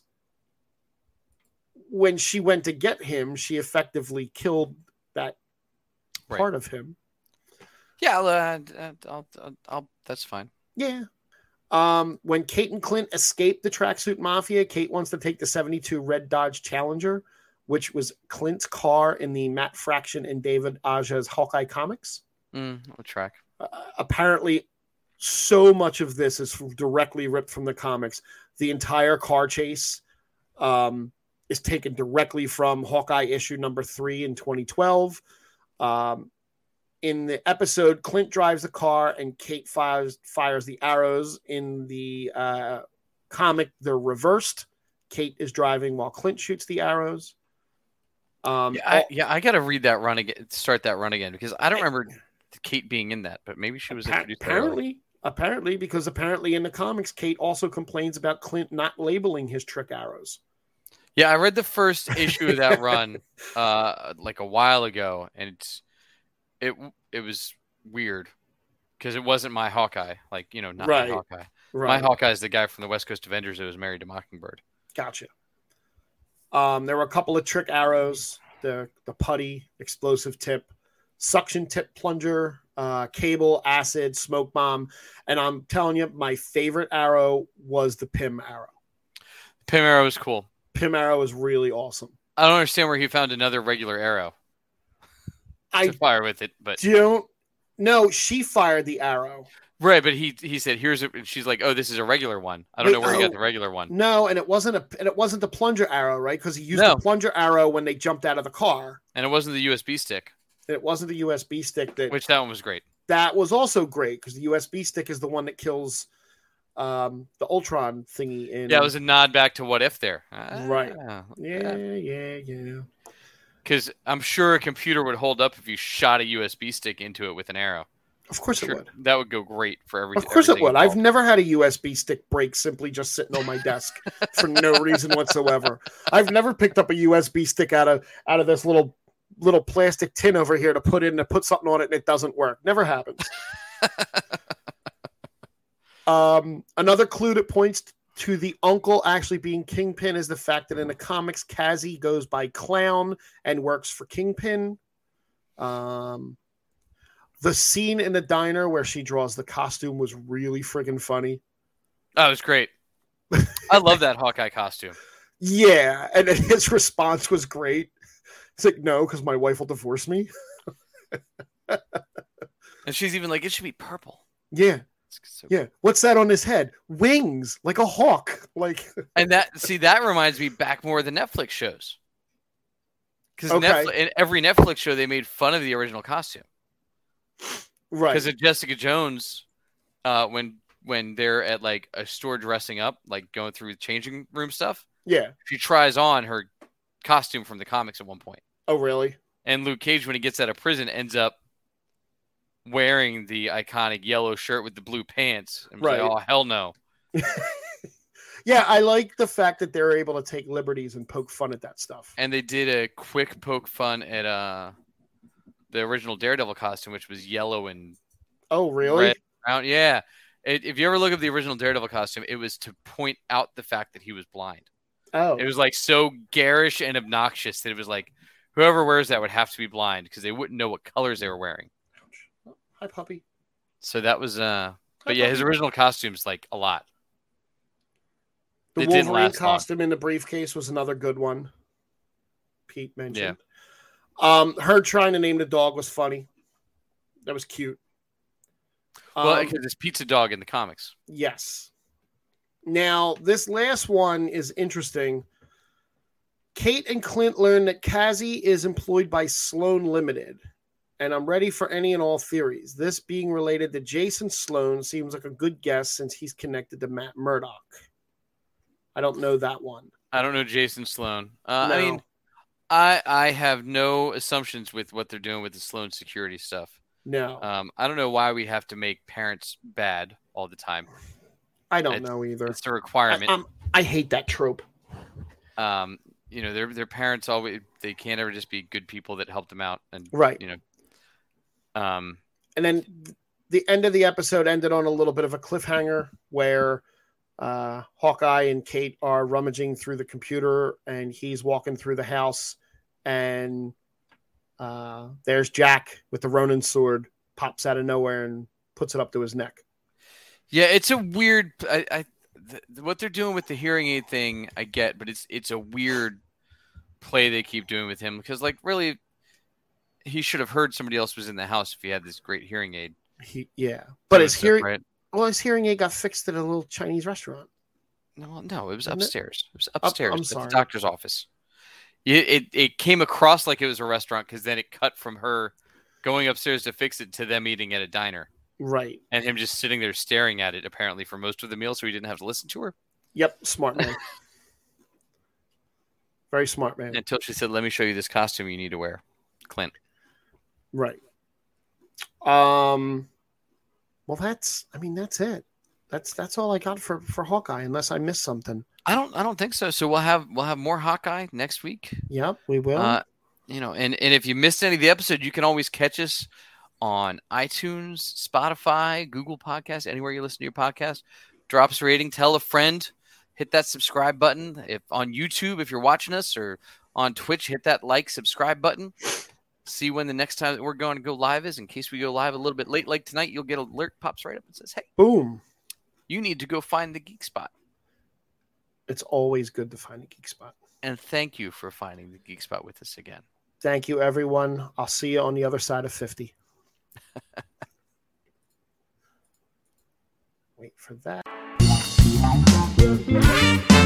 Speaker 1: when she went to get him, she effectively killed that right. part of him.
Speaker 2: Yeah, I'll, uh, I'll, I'll, I'll, that's fine.
Speaker 1: Yeah. Um, when Kate and Clint escape the Tracksuit Mafia, Kate wants to take the seventy-two Red Dodge Challenger, which was Clint's car in the Matt Fraction and David Aja's Hawkeye comics.
Speaker 2: Mm, what track?
Speaker 1: Uh, apparently, so much of this is directly ripped from the comics. The entire car chase um, is taken directly from Hawkeye issue number three in twenty twelve. Um, in the episode, Clint drives the car and Kate fires fires the arrows. In the uh, comic, they're reversed. Kate is driving while Clint shoots the arrows. Um,
Speaker 2: Yeah, I,
Speaker 1: all-
Speaker 2: yeah, I got to read that run again, start that run again because I don't remember Kate being in that, but maybe she was
Speaker 1: appa-
Speaker 2: introduced there early.
Speaker 1: apparently, apparently, because apparently in the comics, Kate also complains about Clint not labeling his trick arrows.
Speaker 2: Yeah, I read the first issue of that run uh, like a while ago, and it's it it was weird because it wasn't my Hawkeye, like you know, not
Speaker 1: Right,
Speaker 2: my Hawkeye.
Speaker 1: right.
Speaker 2: My Hawkeye is the guy from the West Coast Avengers that was married to Mockingbird.
Speaker 1: Gotcha. Um, there were a couple of trick arrows, the the putty, explosive tip, suction tip plunger, uh, cable, acid, smoke bomb, and I'm telling you, my favorite arrow was the Pym arrow.
Speaker 2: Pym arrow was cool.
Speaker 1: Pym arrow is really awesome.
Speaker 2: I don't understand where he found another regular arrow
Speaker 1: I
Speaker 2: to fire with it, but
Speaker 1: don't. No, she fired the arrow.
Speaker 2: right, but he he said, "Here's a." And she's like, "Oh, this is a regular one." I don't
Speaker 1: Wait,
Speaker 2: know where he
Speaker 1: oh,
Speaker 2: got the regular one.
Speaker 1: No, and it wasn't a and it wasn't the plunger arrow, right? Because he used
Speaker 2: No.
Speaker 1: the plunger arrow when they jumped out of the car.
Speaker 2: And it wasn't the U S B stick,
Speaker 1: It wasn't the U S B stick that
Speaker 2: which that one was great.
Speaker 1: that was also great because the U S B stick is the one that kills um, the Ultron thingy. In
Speaker 2: Yeah, it was a nod back to What If there.
Speaker 1: right.
Speaker 2: Ah,
Speaker 1: Yeah, yeah, yeah.
Speaker 2: because I'm sure a computer would hold up if you shot a U S B stick into it with an arrow.
Speaker 1: Of course
Speaker 2: Sure,
Speaker 1: it would.
Speaker 2: that would go great for every.
Speaker 1: Of course it
Speaker 2: everything
Speaker 1: would. I've
Speaker 2: involved.
Speaker 1: never had a U S B stick break simply just sitting on my desk for no reason whatsoever. I've never picked up a U S B stick out of out of this little little plastic tin over here to put in to put something on it and it doesn't work. Never happens. um, another clue that points to the uncle actually being Kingpin is the fact that in the comics, Cassie goes by Clown and works for Kingpin. Um, the scene in the diner where she draws the costume was really friggin' funny.
Speaker 2: Oh, it was great. I love that Hawkeye costume.
Speaker 1: Yeah, and his response was great. It's like, no, because my wife will divorce me.
Speaker 2: And she's even like, it should be purple.
Speaker 1: Yeah,
Speaker 2: It's so
Speaker 1: yeah. What's that on his head? Wings, like a hawk. Like,
Speaker 2: And that see that reminds me back more of the Netflix shows. Because
Speaker 1: Okay.
Speaker 2: Netflix, in every Netflix show, they made fun of the original costume.
Speaker 1: right.
Speaker 2: Because of Jessica Jones, uh, when when they're at like a store dressing up, like going through changing room stuff,
Speaker 1: Yeah.
Speaker 2: she tries on her costume from the comics at one point.
Speaker 1: Oh, really?
Speaker 2: And Luke Cage, when he gets out of prison, ends up wearing the iconic yellow shirt with the blue pants. And right. Like, oh, hell no.
Speaker 1: Yeah, I like the fact that they're able to take liberties and poke fun at that stuff.
Speaker 2: And they did a quick poke fun at uh, the original Daredevil costume, which was yellow and
Speaker 1: oh, really?
Speaker 2: red brown. Yeah. It, if you ever look at the original Daredevil costume, it was to point out the fact that he was blind.
Speaker 1: Oh.
Speaker 2: It was like so garish and obnoxious that it was like whoever wears that would have to be blind because they wouldn't know what colors they were wearing.
Speaker 1: Hi, puppy.
Speaker 2: So that was, uh, but
Speaker 1: Hi,
Speaker 2: yeah,
Speaker 1: puppy.
Speaker 2: his original costume's like a lot.
Speaker 1: The
Speaker 2: It didn't
Speaker 1: Wolverine
Speaker 2: last long.
Speaker 1: costume in the briefcase was another good one. Pete mentioned. Yeah. Um, her trying to name the dog was funny. That was cute.
Speaker 2: Well,
Speaker 1: Um,
Speaker 2: because it's Pizza Dog in the comics.
Speaker 1: Yes. Now, this last one is interesting. Kate and Clint learn that Cassie is employed by Sloan Limited, and I'm ready for any and all theories. This being related to Jason Sloan seems like a good guess since he's connected to Matt Murdock. I don't know that one.
Speaker 2: I don't know Jason Sloan. Uh,
Speaker 1: No.
Speaker 2: I mean, I I have no assumptions with what they're doing with the Sloan security stuff.
Speaker 1: No.
Speaker 2: Um, I don't know why we have to make parents bad all the time.
Speaker 1: I don't
Speaker 2: it's,
Speaker 1: know either.
Speaker 2: It's a requirement.
Speaker 1: I, I'm, I hate that trope.
Speaker 2: Um, you know, their their parents always they can't ever just be good people that help them out, and
Speaker 1: Right.
Speaker 2: you know, um,
Speaker 1: and then the end of the episode ended on a little bit of a cliffhanger where uh, Hawkeye and Kate are rummaging through the computer, and he's walking through the house, and uh, there's Jack with the Ronin sword pops out of nowhere and puts it up to his neck.
Speaker 2: Yeah, it's a weird. I, I th- what they're doing with the hearing aid thing, I get, but it's it's a weird play they keep doing with him because, like, really, he should have heard somebody else was in the house if he had this great hearing aid.
Speaker 1: He, yeah, but his
Speaker 2: So,
Speaker 1: hearing,
Speaker 2: right?
Speaker 1: well, his hearing aid got fixed at a little Chinese restaurant.
Speaker 2: No, no, it was
Speaker 1: Wasn't it?
Speaker 2: upstairs. It was upstairs
Speaker 1: I'm
Speaker 2: at
Speaker 1: sorry.
Speaker 2: the doctor's office. It, it it came across like it was a restaurant because then it cut from her going upstairs to fix it to them eating at a diner.
Speaker 1: Right.
Speaker 2: And him just sitting there staring at it apparently for most of the meal so he didn't have to listen to her.
Speaker 1: Yep. Smart man. Very smart man.
Speaker 2: Until she said, "Let me show you this costume you need to wear," Clint.
Speaker 1: Right. Um. Well, that's. I mean, that's it. That's that's all I got for for Hawkeye. Unless I missed something.
Speaker 2: I don't. I don't think so. So we'll have we'll have more Hawkeye next week.
Speaker 1: Yep, we will.
Speaker 2: Uh, you know, and and if you missed any of the episode, you can always catch us on iTunes, Spotify, Google Podcasts, anywhere you listen to your podcast. Drop us a rating. Tell a friend. Hit that subscribe button. If on YouTube, if you're watching us, or on Twitch, hit that like, subscribe button. See when the next time that we're going to go live is. In case we go live a little bit late, like tonight, you'll get an alert pops right up and says, "Hey,
Speaker 1: boom!
Speaker 2: You need to go find the Geek Spot."
Speaker 1: It's always good to find a Geek Spot.
Speaker 2: And thank you for finding the Geek Spot with us again.
Speaker 1: Thank you, everyone. I'll see you on the other side of fifty. Wait for that.